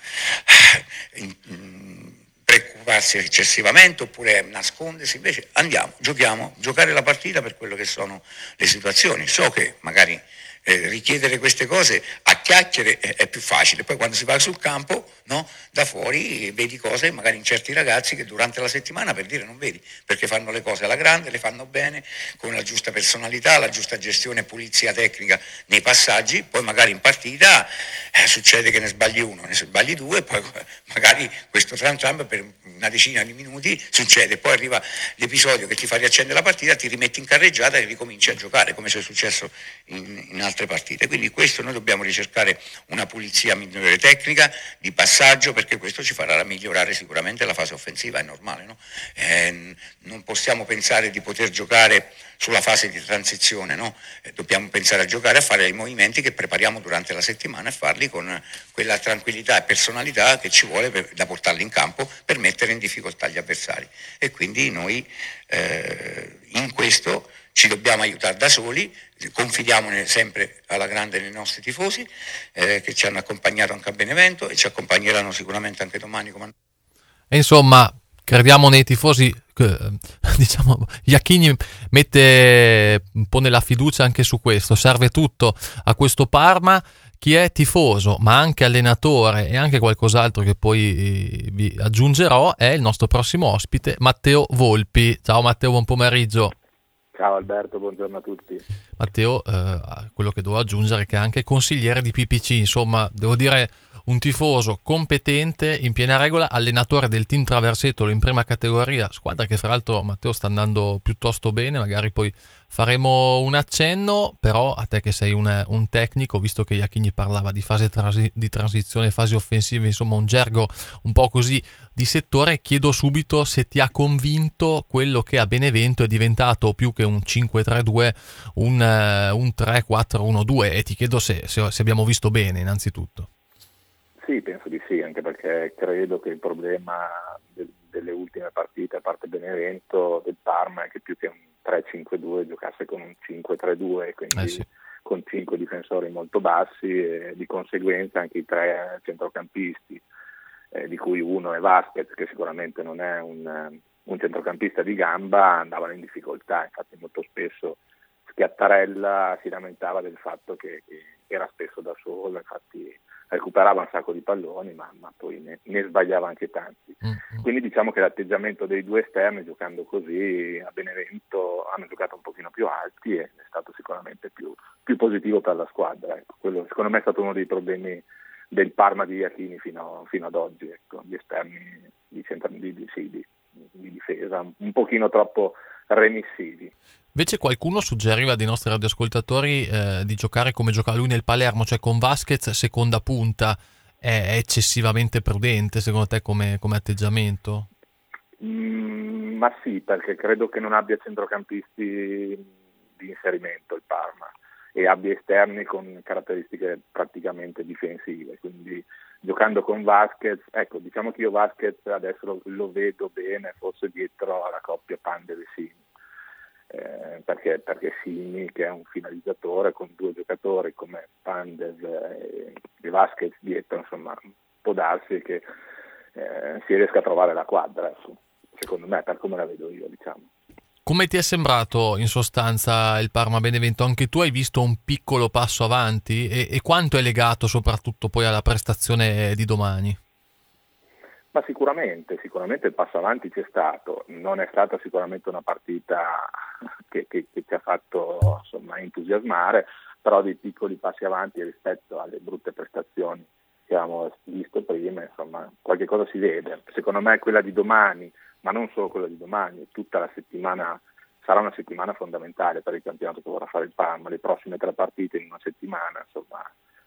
in, in, preoccuparsi eccessivamente oppure nascondersi, invece andiamo, giochiamo, giocare la partita per quello che sono le situazioni. So che magari eh, richiedere queste cose a chiacchiere è, è più facile, poi quando si va sul campo, no, da fuori vedi cose magari in certi ragazzi che durante la settimana per dire non vedi, perché fanno le cose alla grande, le fanno bene, con la giusta personalità, la giusta gestione e pulizia tecnica nei passaggi, poi magari in partita eh, succede che ne sbagli uno, ne sbagli due, poi magari questo tram tram per una decina di minuti succede, poi arriva l'episodio che ti fa riaccendere la partita, ti rimetti in carreggiata e ricominci a giocare come è successo in, in altre partite. Quindi questo noi dobbiamo ricercare una pulizia migliore tecnica di passaggio, perché questo ci farà migliorare sicuramente la fase offensiva, è normale, no? Eh, non possiamo pensare di poter giocare sulla fase di transizione, no? Eh, dobbiamo pensare a giocare, a fare i movimenti che prepariamo durante la settimana e farli con quella tranquillità e personalità che ci vuole per, da portarli in campo per mettere in difficoltà gli avversari. E quindi noi eh, in questo ci dobbiamo aiutare da soli, confidiamo sempre alla grande nei nostri tifosi eh, che ci hanno accompagnato anche a Benevento e ci accompagneranno sicuramente anche domani. Come...
E insomma, crediamo nei tifosi, che, diciamo, Iachini mette, pone la fiducia anche su questo, serve tutto a questo Parma. Chi è tifoso, ma anche allenatore e anche qualcos'altro che poi vi aggiungerò, è il nostro prossimo ospite, Matteo Volpi. Ciao Matteo, buon pomeriggio.
Ciao Alberto, buongiorno a tutti.
Matteo, eh, quello che devo aggiungere è che è anche consigliere di P P C, insomma, devo dire un tifoso competente, in piena regola, allenatore del Team Traversetolo in prima categoria, squadra che fra l'altro Matteo sta andando piuttosto bene, magari poi faremo un accenno, però a te che sei un, un tecnico, visto che Iachini parlava di fase trasi- di transizione, fasi offensive, insomma un gergo un po' così di settore, chiedo subito se ti ha convinto quello che a Benevento è diventato più che un cinque tre due, un, uh, un tre quattro uno due, e ti chiedo se, se, se abbiamo visto bene innanzitutto.
Sì, penso di sì, anche perché credo che il problema del, delle ultime partite, a parte Benevento, del Parma, è che più che un tre cinque due giocasse con un cinque tre due, quindi
eh sì.
con cinque difensori molto bassi e di conseguenza anche i tre centrocampisti, eh, di cui uno è Vasquez, che sicuramente non è un, un centrocampista di gamba, andavano in difficoltà. Infatti molto spesso Schiattarella si lamentava del fatto che, che era spesso da solo, infatti recuperava un sacco di palloni, ma, ma poi ne, ne sbagliava anche tanti. Mm-hmm. Quindi diciamo che l'atteggiamento dei due esterni, giocando così a Benevento, hanno giocato un pochino più alti e è stato sicuramente più, più positivo per la squadra. Ecco. Quello secondo me è stato uno dei problemi del Parma di Iachini fino, fino ad oggi, ecco. Gli esterni di, centra, di, di, sì, di, di difesa un pochino troppo remissivi.
Invece qualcuno suggeriva dei nostri radioascoltatori eh, di giocare come giocava lui nel Palermo, cioè con Vasquez seconda punta. È eccessivamente prudente secondo te come, come atteggiamento?
Mm, ma sì, perché credo che non abbia centrocampisti di inserimento il Parma e abbia esterni con caratteristiche praticamente difensive, quindi giocando con Vasquez, ecco, diciamo che io Vasquez adesso lo, lo vedo bene forse dietro alla coppia Pandev-Simi. Eh, perché, perché Simi, che è un finalizzatore con due giocatori come Pandev e, e Vasquez dietro, insomma può darsi che eh, si riesca a trovare la quadra, ecco. Secondo me, per come la vedo io, diciamo.
Come ti è sembrato in sostanza il Parma Benevento? Anche tu hai visto un piccolo passo avanti e, e quanto è legato soprattutto poi alla prestazione di domani?
Ma sicuramente, sicuramente il passo avanti c'è stato, non è stata sicuramente una partita che, che, che ci ha fatto insomma entusiasmare, però dei piccoli passi avanti rispetto alle brutte prestazioni che abbiamo visto prima, insomma qualche cosa si vede. Secondo me quella di domani, ma non solo quella di domani, tutta la settimana sarà una settimana fondamentale per il campionato che vorrà fare il Parma, le prossime tre partite in una settimana, insomma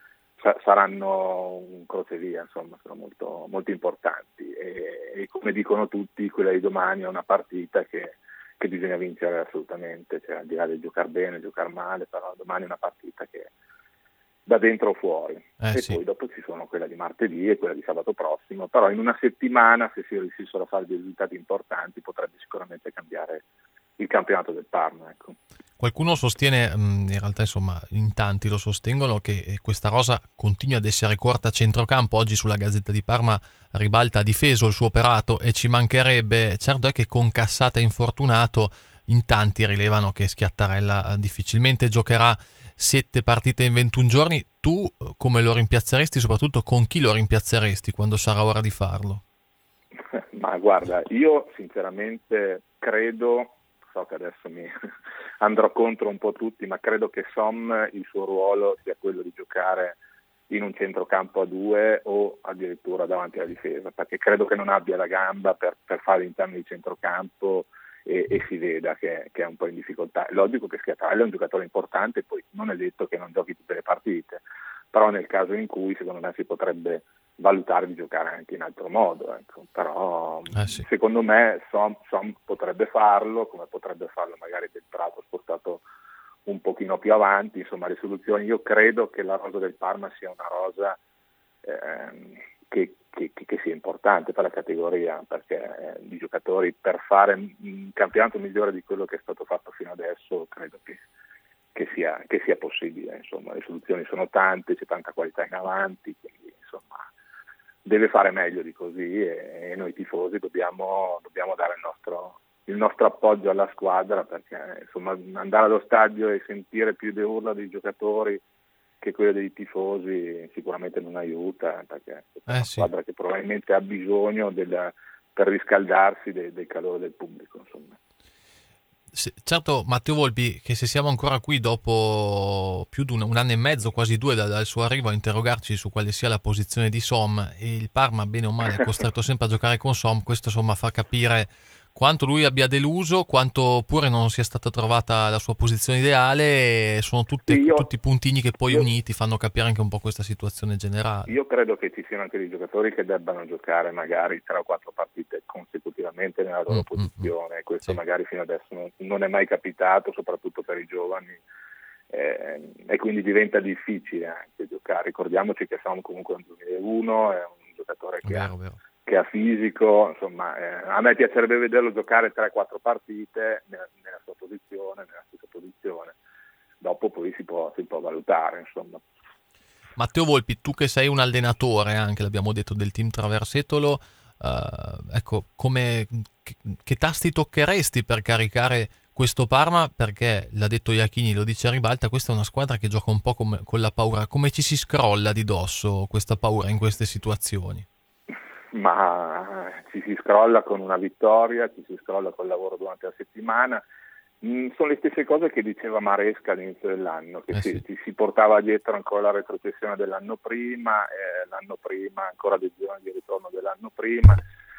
saranno un crocevia, insomma, sono molto, molto importanti e, e come dicono tutti, quella di domani è una partita che, che bisogna vincere assolutamente, cioè al di là di giocare bene, giocare male, però domani è una partita che da dentro o fuori
eh,
e
sì.
Poi dopo ci sono quella di martedì e quella di sabato prossimo, però in una settimana se si riuscissero a fare dei risultati importanti potrebbe sicuramente cambiare il campionato del Parma, ecco.
Qualcuno sostiene, in realtà insomma in tanti lo sostengono, che questa rosa continua ad essere corta a centrocampo. Oggi sulla Gazzetta di Parma Ribalta ha difeso il suo operato e ci mancherebbe. Certo è che con Cassata infortunato in tanti rilevano che Schiattarella difficilmente giocherà sette partite in ventuno giorni. Tu come lo rimpiazzeresti, soprattutto con chi lo rimpiazzeresti quando sarà ora di farlo?
Ma guarda, io sinceramente credo, so che adesso mi andrò contro un po' tutti, ma credo che Som il suo ruolo sia quello di giocare in un centrocampo a due o addirittura davanti alla difesa, perché credo che non abbia la gamba per, per fare l'interno di centrocampo e, e si veda che, che è un po' in difficoltà. È logico che Schiattarella è un giocatore importante, poi non è detto che non giochi tutte le partite, però nel caso in cui secondo me si potrebbe valutare di giocare anche in altro modo, ecco. Però
eh sì.
secondo me Som, Som potrebbe farlo, come potrebbe farlo magari Del Prato spostato un pochino più avanti, insomma le soluzioni. Io credo che la rosa del Parma sia una rosa ehm, che, che, che sia importante per la categoria, perché eh, di giocatori per fare un campionato migliore di quello che è stato fatto fino adesso credo che Che sia, che sia possibile, insomma le soluzioni sono tante, c'è tanta qualità in avanti, quindi insomma deve fare meglio di così e, e noi tifosi dobbiamo, dobbiamo dare il nostro, il nostro appoggio alla squadra, perché insomma andare allo stadio e sentire più le urla dei giocatori che quelle dei tifosi sicuramente non aiuta, perché è una
eh sì.
squadra che probabilmente ha bisogno del, per riscaldarsi de, del calore del pubblico, insomma.
se, certo Matteo Volpi, che se siamo ancora qui dopo più di un, un anno e mezzo, quasi due dal, dal suo arrivo, a interrogarci su quale sia la posizione di Som, e il Parma bene o male è costretto sempre a giocare con Som, questo insomma fa capire quanto lui abbia deluso, quanto pure non sia stata trovata la sua posizione ideale. Sono tutte,
io,
tutti puntini che poi
io,
uniti fanno capire anche un po' questa situazione generale.
Io credo che ci siano anche dei giocatori che debbano giocare magari tre o quattro partite consecutivamente nella loro mm, posizione, mm, questo sì. Magari fino adesso non, non è mai capitato, soprattutto per i giovani, eh, e quindi diventa difficile anche giocare. Ricordiamoci che Som comunque è un duemilauno, è un giocatore che
vero,
ha...
vero.
che ha fisico, insomma, eh, a me piacerebbe vederlo giocare tre quattro partite nella, nella sua posizione, nella stessa posizione. Dopo poi si può, si può valutare, insomma.
Matteo Volpi, tu che sei un allenatore anche, l'abbiamo detto, del team Traversetolo, eh, ecco, come, che, che tasti toccheresti per caricare questo Parma? Perché, l'ha detto Iachini, lo dice a ribalta, questa è una squadra che gioca un po' come, con la paura. Come ci si scrolla di dosso questa paura in queste situazioni?
Ma ci si scrolla con una vittoria, ci si scrolla col lavoro durante la settimana. Mm, sono le stesse cose che diceva Maresca all'inizio dell'anno, che eh si, sì. ci si portava dietro ancora la retrocessione dell'anno prima, eh, l'anno prima ancora dei giorni di ritorno dell'anno prima.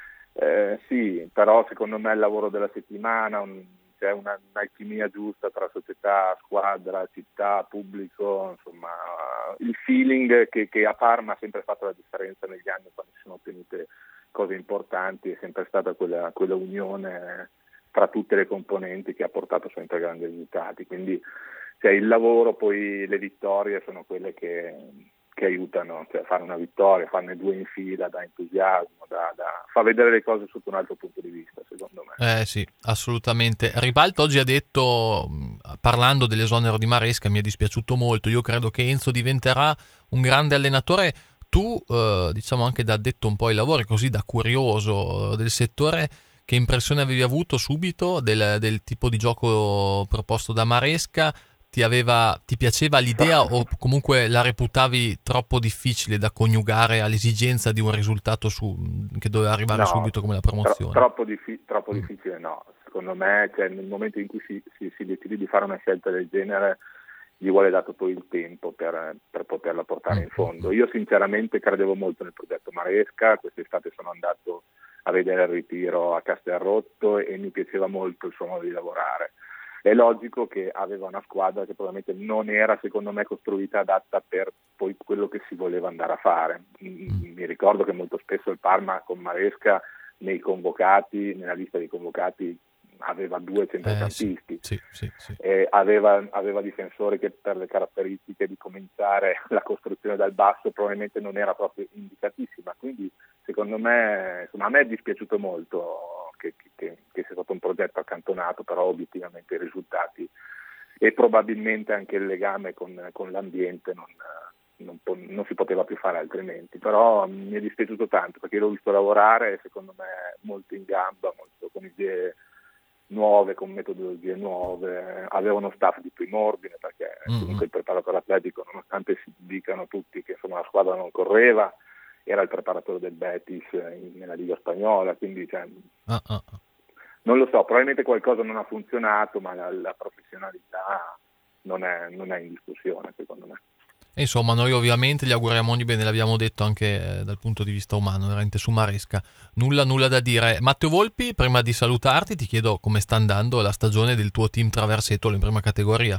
Eh, sì, però secondo me il lavoro della settimana, un, c'è una, un'alchimia giusta tra società, squadra, città, pubblico, insomma il feeling che, che a Parma ha sempre fatto la differenza negli anni quando si sono ottenute cose importanti, è sempre stata quella, quella unione tra tutte le componenti che ha portato sempre grandi risultati, quindi cioè, il lavoro, poi le vittorie sono quelle che, che aiutano, cioè fare una vittoria, farne due in fila dà entusiasmo, da, da, fa vedere le cose sotto un altro punto di vista, secondo me.
Eh sì, assolutamente. Ribalta oggi ha detto, parlando dell'esonero di Maresca, mi è dispiaciuto molto, io credo che Enzo diventerà un grande allenatore. Tu, eh, diciamo anche da addetto un po' ai lavori, così da curioso del settore, che impressione avevi avuto subito del, del tipo di gioco proposto da Maresca? Ti, aveva, ti piaceva l'idea o comunque la reputavi troppo difficile da coniugare all'esigenza di un risultato su, che doveva arrivare
no,
subito come la promozione?
Tro- troppo, diffi- troppo mm. difficile no, secondo me cioè, nel momento in cui si, si, si decide di fare una scelta del genere gli vuole dato poi il tempo per, per poterla portare mm. in fondo. Io sinceramente credevo molto nel progetto Maresca, quest'estate sono andato a vedere il ritiro a Castelrotto e mi piaceva molto il suo modo di lavorare. È logico che aveva una squadra che probabilmente non era, secondo me, costruita adatta per poi quello che si voleva andare a fare. Mi ricordo che molto spesso il Parma con Maresca nei convocati, nella lista dei convocati, aveva due centrocampisti,
eh, sì, sì, sì, sì.
E aveva, aveva difensori che per le caratteristiche di cominciare la costruzione dal basso probabilmente non era proprio indicatissima, quindi secondo me, insomma, a me è dispiaciuto molto che, che, che sia stato un progetto accantonato, però obiettivamente i risultati e probabilmente anche il legame con, con l'ambiente non, non, non si poteva più fare altrimenti, però mi è dispiaciuto tanto perché l'ho visto lavorare secondo me molto in gamba, molto con idee nuove, con metodologie nuove, aveva uno staff di prim'ordine perché mm-hmm. comunque il preparatore atletico, nonostante si dicano tutti che insomma la squadra non correva, era il preparatore del Betis in, nella Liga Spagnola, quindi cioè,
ah, ah.
non lo so, probabilmente qualcosa non ha funzionato, ma la, la professionalità non è, non è in discussione secondo me.
E insomma, noi ovviamente gli auguriamo ogni bene, l'abbiamo detto anche eh, dal punto di vista umano, veramente su Maresca. Nulla, nulla da dire. Matteo Volpi, prima di salutarti, ti chiedo come sta andando la stagione del tuo team Traversetolo in prima categoria.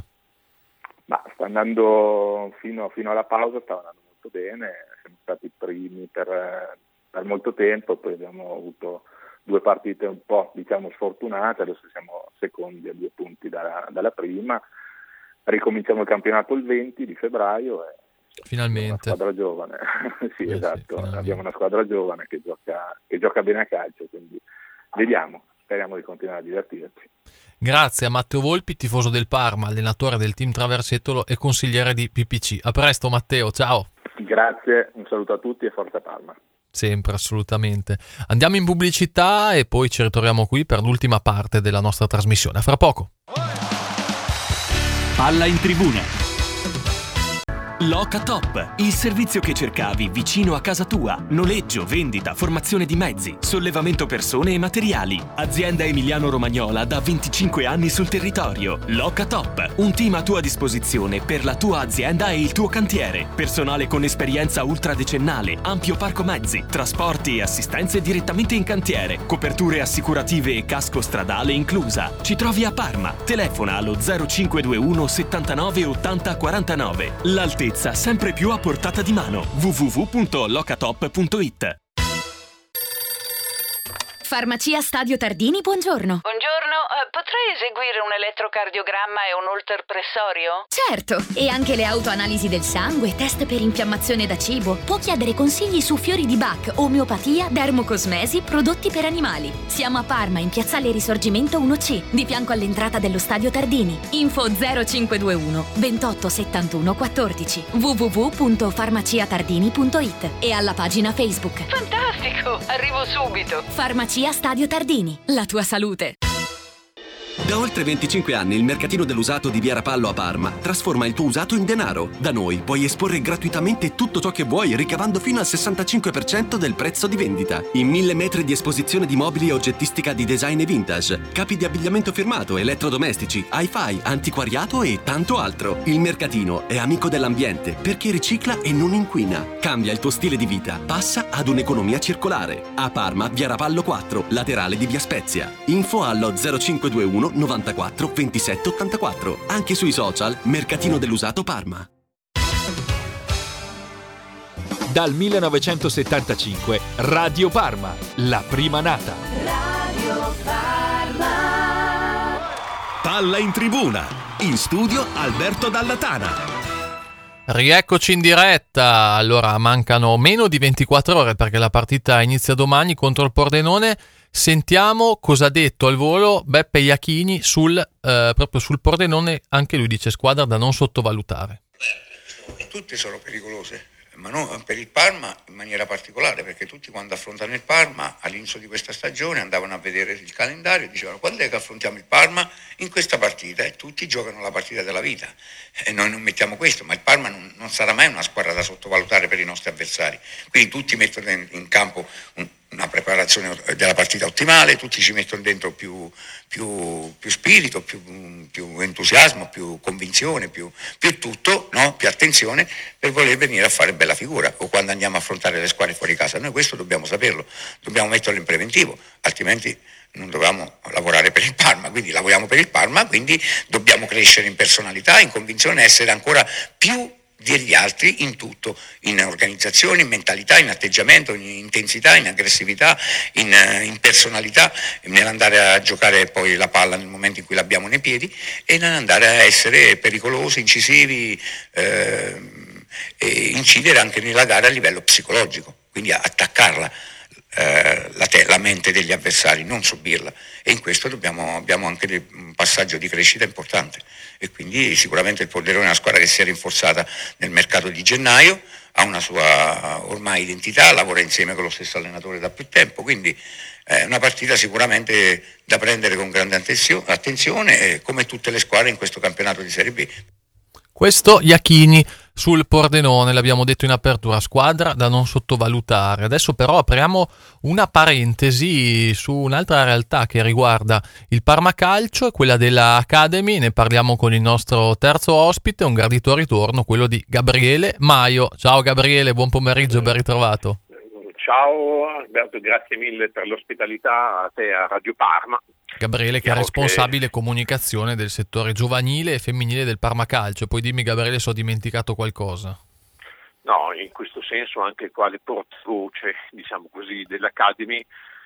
Ma sta andando fino, fino alla pausa, sta andando molto bene, siamo stati primi per, per molto tempo, poi abbiamo avuto due partite un po' diciamo sfortunate, adesso siamo secondi a due punti dalla, dalla prima. Ricominciamo il campionato il venti di febbraio e
finalmente
una squadra giovane. sì,
eh
esatto,
sì,
abbiamo una squadra giovane che gioca, che gioca bene a calcio, quindi vediamo, speriamo di continuare a divertirci.
Grazie a Matteo Volpi, tifoso del Parma, allenatore del team Traversetolo e consigliere di P P C. A presto Matteo, ciao.
Grazie, un saluto a tutti e forza Parma.
Sempre, assolutamente. Andiamo in pubblicità e poi ci ritroviamo qui per l'ultima parte della nostra trasmissione. A fra poco.
Palla in tribuna. Locatop, il servizio che cercavi vicino a casa tua. Noleggio, vendita, formazione di mezzi, sollevamento persone e materiali. Azienda emiliano-romagnola da venticinque anni sul territorio. Locatop, un team a tua disposizione per la tua azienda e il tuo cantiere. Personale con esperienza ultradecennale, ampio parco mezzi, trasporti e assistenze direttamente in cantiere, coperture assicurative e casco stradale inclusa. Ci trovi a Parma. Telefona allo zero cinque due uno settantanove ottanta quarantanove. L'altezza sempre più a portata di mano. w w w punto locatop punto it.
Farmacia Stadio Tardini, buongiorno.
Buongiorno, eh, potrei eseguire un elettrocardiogramma e un holter pressorio?
Certo, e anche le autoanalisi del sangue, test per infiammazione da cibo. Può chiedere consigli su fiori di Bach, omeopatia, dermocosmesi, prodotti per animali. Siamo a Parma, in piazzale Risorgimento uno C, di fianco all'entrata dello Stadio Tardini. Info zero cinque due uno ventotto settantuno quattordici, w w w punto farmacia tardini punto it e alla pagina Facebook.
Fantastico, arrivo subito.
Farmacia Stadio Tardini, la tua salute.
Da oltre venticinque anni il mercatino dell'usato di Via Rapallo a Parma trasforma il tuo usato in denaro. Da noi puoi esporre gratuitamente tutto ciò che vuoi, ricavando fino al sessantacinque per cento del prezzo di vendita. In mille metri di esposizione di mobili e oggettistica di design e vintage, capi di abbigliamento firmato, elettrodomestici, hi-fi, antiquariato e tanto altro. Il mercatino è amico dell'ambiente perché ricicla e non inquina. Cambia il tuo stile di vita, passa ad un'economia circolare. A Parma, Via Rapallo quattro, laterale di Via Spezia. Info allo zero cinque due uno novantaquattro ventisette ottantaquattro. Anche sui social Mercatino dell'Usato Parma.
Dal millenovecentosettantacinque Radio Parma, la prima nata.
Radio Parma.
Palla in tribuna. In studio Alberto Dallatana.
Rieccoci in diretta. Allora, mancano meno di ventiquattro ore perché la partita inizia domani contro il Pordenone. Sentiamo cosa ha detto al volo Beppe Iachini sul, eh, proprio sul Pordenone. Anche lui dice squadra da non sottovalutare.
Tutte sono pericolose, ma non per il Parma in maniera particolare, perché tutti quando affrontano il Parma all'inizio di questa stagione andavano a vedere il calendario e dicevano: quando è che affrontiamo il Parma? In questa partita, e tutti giocano la partita della vita e noi non mettiamo questo, ma il Parma non, non sarà mai una squadra da sottovalutare per i nostri avversari, quindi tutti mettono in, in campo un, una preparazione della partita ottimale, tutti ci mettono dentro più, più, più spirito, più, più entusiasmo, più convinzione, più, più tutto, no? Più attenzione per voler venire a fare bella figura, o quando andiamo a affrontare le squadre fuori casa. Noi questo dobbiamo saperlo, dobbiamo metterlo in preventivo, altrimenti non dobbiamo lavorare per il Parma, quindi lavoriamo per il Parma, quindi dobbiamo crescere in personalità, in convinzione, essere ancora più degli altri in tutto, in organizzazione, in mentalità, in atteggiamento, in intensità, in aggressività, in, in personalità, nell'andare a giocare poi la palla nel momento in cui l'abbiamo nei piedi e nell'andare a essere pericolosi, incisivi eh, e incidere anche nella gara a livello psicologico, quindi attaccarla. Eh, la, te- la mente degli avversari, non subirla, e in questo dobbiamo, abbiamo anche de- un passaggio di crescita importante, e quindi sicuramente il Pordenone è una squadra che si è rinforzata nel mercato di gennaio, ha una sua ormai identità, lavora insieme con lo stesso allenatore da più tempo, quindi è una partita sicuramente da prendere con grande attenzione, eh, come tutte le squadre in questo campionato di Serie B.
Questo Iachini sul Pordenone, l'abbiamo detto in apertura, squadra da non sottovalutare. Adesso però apriamo una parentesi su un'altra realtà che riguarda il Parma Calcio e quella della Academy. Ne parliamo con il nostro terzo ospite, un gradito ritorno, quello di Gabriele Maio. Ciao Gabriele, buon pomeriggio, ben ritrovato.
Ciao Alberto, grazie mille per l'ospitalità a te e a Radio Parma.
Gabriele che è responsabile che... comunicazione del settore giovanile e femminile del Parma Calcio. Poi dimmi Gabriele se ho dimenticato qualcosa.
No, in questo senso anche quale portavoce, diciamo così, dell'Academy.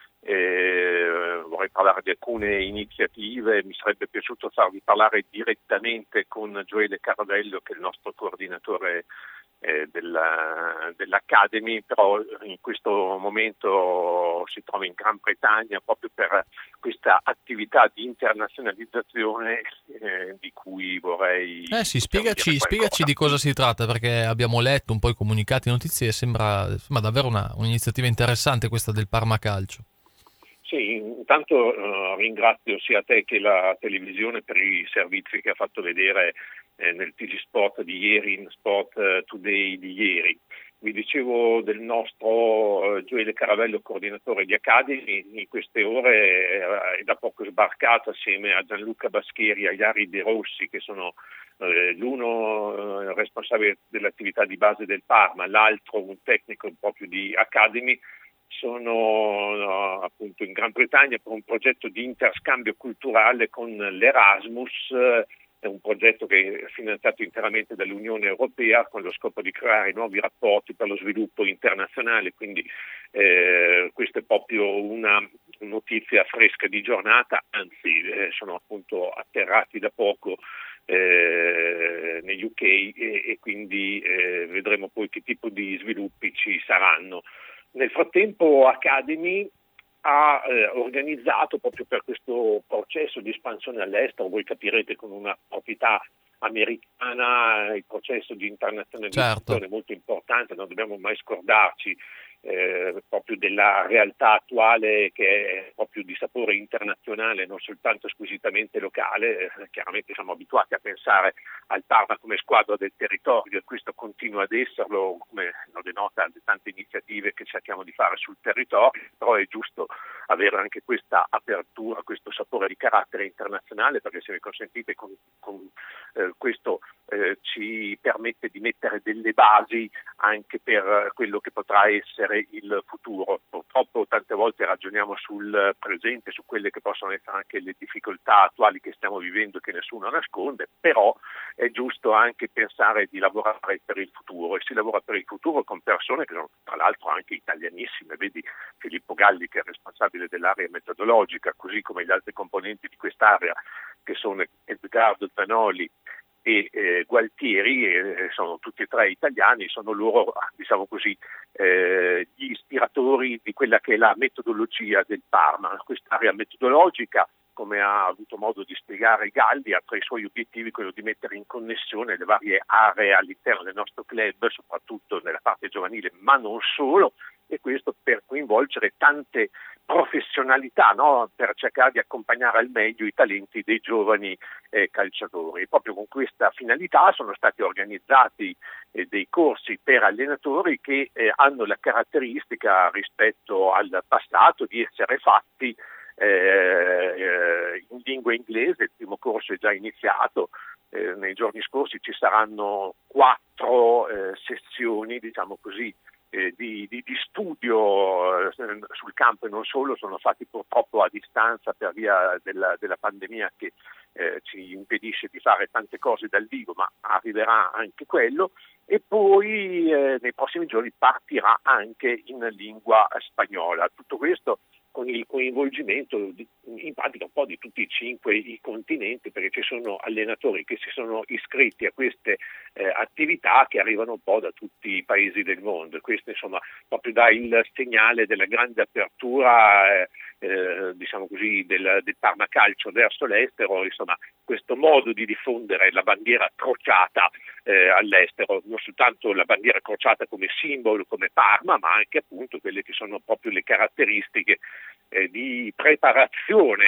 Eh, vorrei parlare di alcune iniziative, mi sarebbe piaciuto farvi parlare direttamente con Gioele Caravello, che è il nostro coordinatore eh, della, dell'Academy, però in questo momento si trova in Gran Bretagna proprio per questa attività di internazionalizzazione eh, di cui vorrei
eh sì, spiegaci, spiegaci di cosa si tratta, perché abbiamo letto un po' i comunicati e notizie e sembra, sembra davvero una, un'iniziativa interessante questa del Parma Calcio.
Sì, intanto uh, ringrazio sia te che la televisione per i servizi che ha fatto vedere eh, nel T G Sport di ieri, in Sport uh, Today di ieri. Vi dicevo del nostro uh, Gioele Caravello, coordinatore di Academy, in queste ore uh, è da poco sbarcato assieme a Gianluca Bascheri e a Iari De Rossi, che sono uh, l'uno uh, responsabile dell'attività di base del Parma, l'altro un tecnico proprio di Academy. Sono uh, appunto in Gran Bretagna per un progetto di interscambio culturale con l'Erasmus. Uh, È un progetto che è finanziato interamente dall'Unione Europea con lo scopo di creare nuovi rapporti per lo sviluppo internazionale, quindi eh, questa è proprio una notizia fresca di giornata, anzi eh, sono appunto atterrati da poco eh, negli U K e, e quindi eh, vedremo poi che tipo di sviluppi ci saranno. Nel frattempo Academy ha eh, organizzato proprio per questo processo di espansione all'estero, voi capirete con una proprietà americana il processo di internazionalizzazione, certo, è molto importante, non dobbiamo mai scordarci eh, proprio della realtà attuale che è proprio di sapore internazionale, non soltanto squisitamente locale. Eh, chiaramente siamo abituati a pensare al Parma come squadra del territorio e questo continua ad esserlo, come lo denota le tante iniziative che cerchiamo di fare sul territorio, però è giusto avere anche questa apertura, questo sapore di carattere internazionale, perché se mi consentite con, con eh, questo eh, ci permette di mettere delle basi anche per quello che potrà essere il futuro. Purtroppo tante volte ragioniamo sul presente, su quelle che possono essere anche le difficoltà attuali che stiamo vivendo e che nessuno nasconde, però è giusto anche pensare di lavorare per il futuro, e si lavora per il futuro con persone che sono tra l'altro anche italianissime. Vedi Filippo Galli, che è responsabile dell'area metodologica, così come gli altri componenti di quest'area che sono Edgardo Zanoli e eh, Gualtieri, eh, sono tutti e tre italiani, sono loro, diciamo così, eh, gli ispiratori di quella che è la metodologia del Parma. Quest'area metodologica, come ha avuto modo di spiegare Galli, ha tra i suoi obiettivi quello di mettere in connessione le varie aree all'interno del nostro club, soprattutto nella parte giovanile, ma non solo, e questo per coinvolgere tante professionalità, no? Per cercare di accompagnare al meglio i talenti dei giovani eh, calciatori. Proprio con questa finalità sono stati organizzati eh, dei corsi per allenatori che eh, hanno la caratteristica rispetto al passato di essere fatti eh, in lingua inglese. Il primo corso è già iniziato, eh, nei giorni scorsi ci saranno quattro eh, sessioni, diciamo così, Eh, di, di, di studio eh, sul campo, e non solo, sono fatti purtroppo a distanza per via della, della pandemia che eh, ci impedisce di fare tante cose dal vivo, ma arriverà anche quello, e poi eh, nei prossimi giorni partirà anche in lingua spagnola. Tutto questo con il coinvolgimento di, in pratica un po' di tutti e cinque i continenti, perché ci sono allenatori che si sono iscritti a queste eh, attività che arrivano un po' da tutti i paesi del mondo, e questo insomma proprio dà il segnale della grande apertura eh, eh, diciamo così del, del Parma Calcio verso l'estero. Insomma, questo modo di diffondere la bandiera crociata eh, all'estero, non soltanto la bandiera crociata come simbolo, come Parma, ma anche appunto quelle che sono proprio le caratteristiche Eh, di preparazione,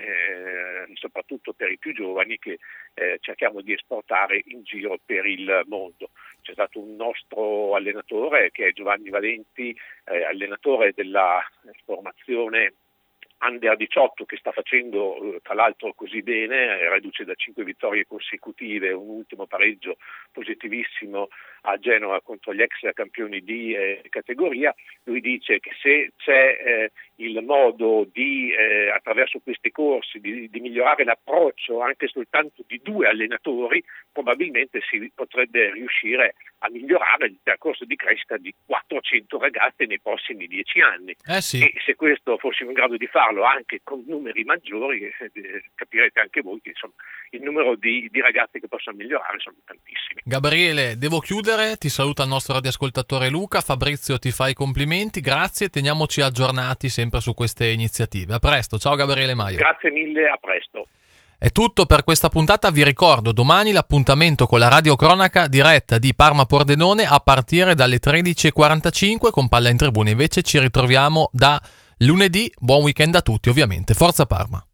eh, soprattutto per i più giovani, che eh, cerchiamo di esportare in giro per il mondo. C'è stato un nostro allenatore che è Giovanni Valenti, eh, allenatore della formazione Under diciotto, che sta facendo eh, tra l'altro così bene, reduce da cinque vittorie consecutive, un ultimo pareggio positivissimo a Genova contro gli ex campioni di eh, categoria. Lui dice che se c'è eh, il modo di, eh, attraverso questi corsi, di, di migliorare l'approccio anche soltanto di due allenatori, probabilmente si potrebbe riuscire a migliorare il percorso di crescita di quattrocento ragazze nei prossimi dieci anni.
Eh sì.
E se questo fossimo in grado di farlo anche con numeri maggiori, eh, capirete anche voi che insomma il numero di, di ragazzi che possono migliorare sono tantissimi.
Gabriele, devo chiudere, ti saluta il nostro radioascoltatore Luca. Fabrizio ti fa i complimenti, grazie, teniamoci aggiornati sempre su queste iniziative. A presto, ciao Gabriele Maio.
Grazie mille, a presto.
È tutto per questa puntata, vi ricordo domani l'appuntamento con la radiocronaca diretta di Parma Pordenone a partire dalle tredici e quarantacinque con Palla in Tribuna. Invece ci ritroviamo da lunedì, buon weekend a tutti ovviamente, Forza Parma.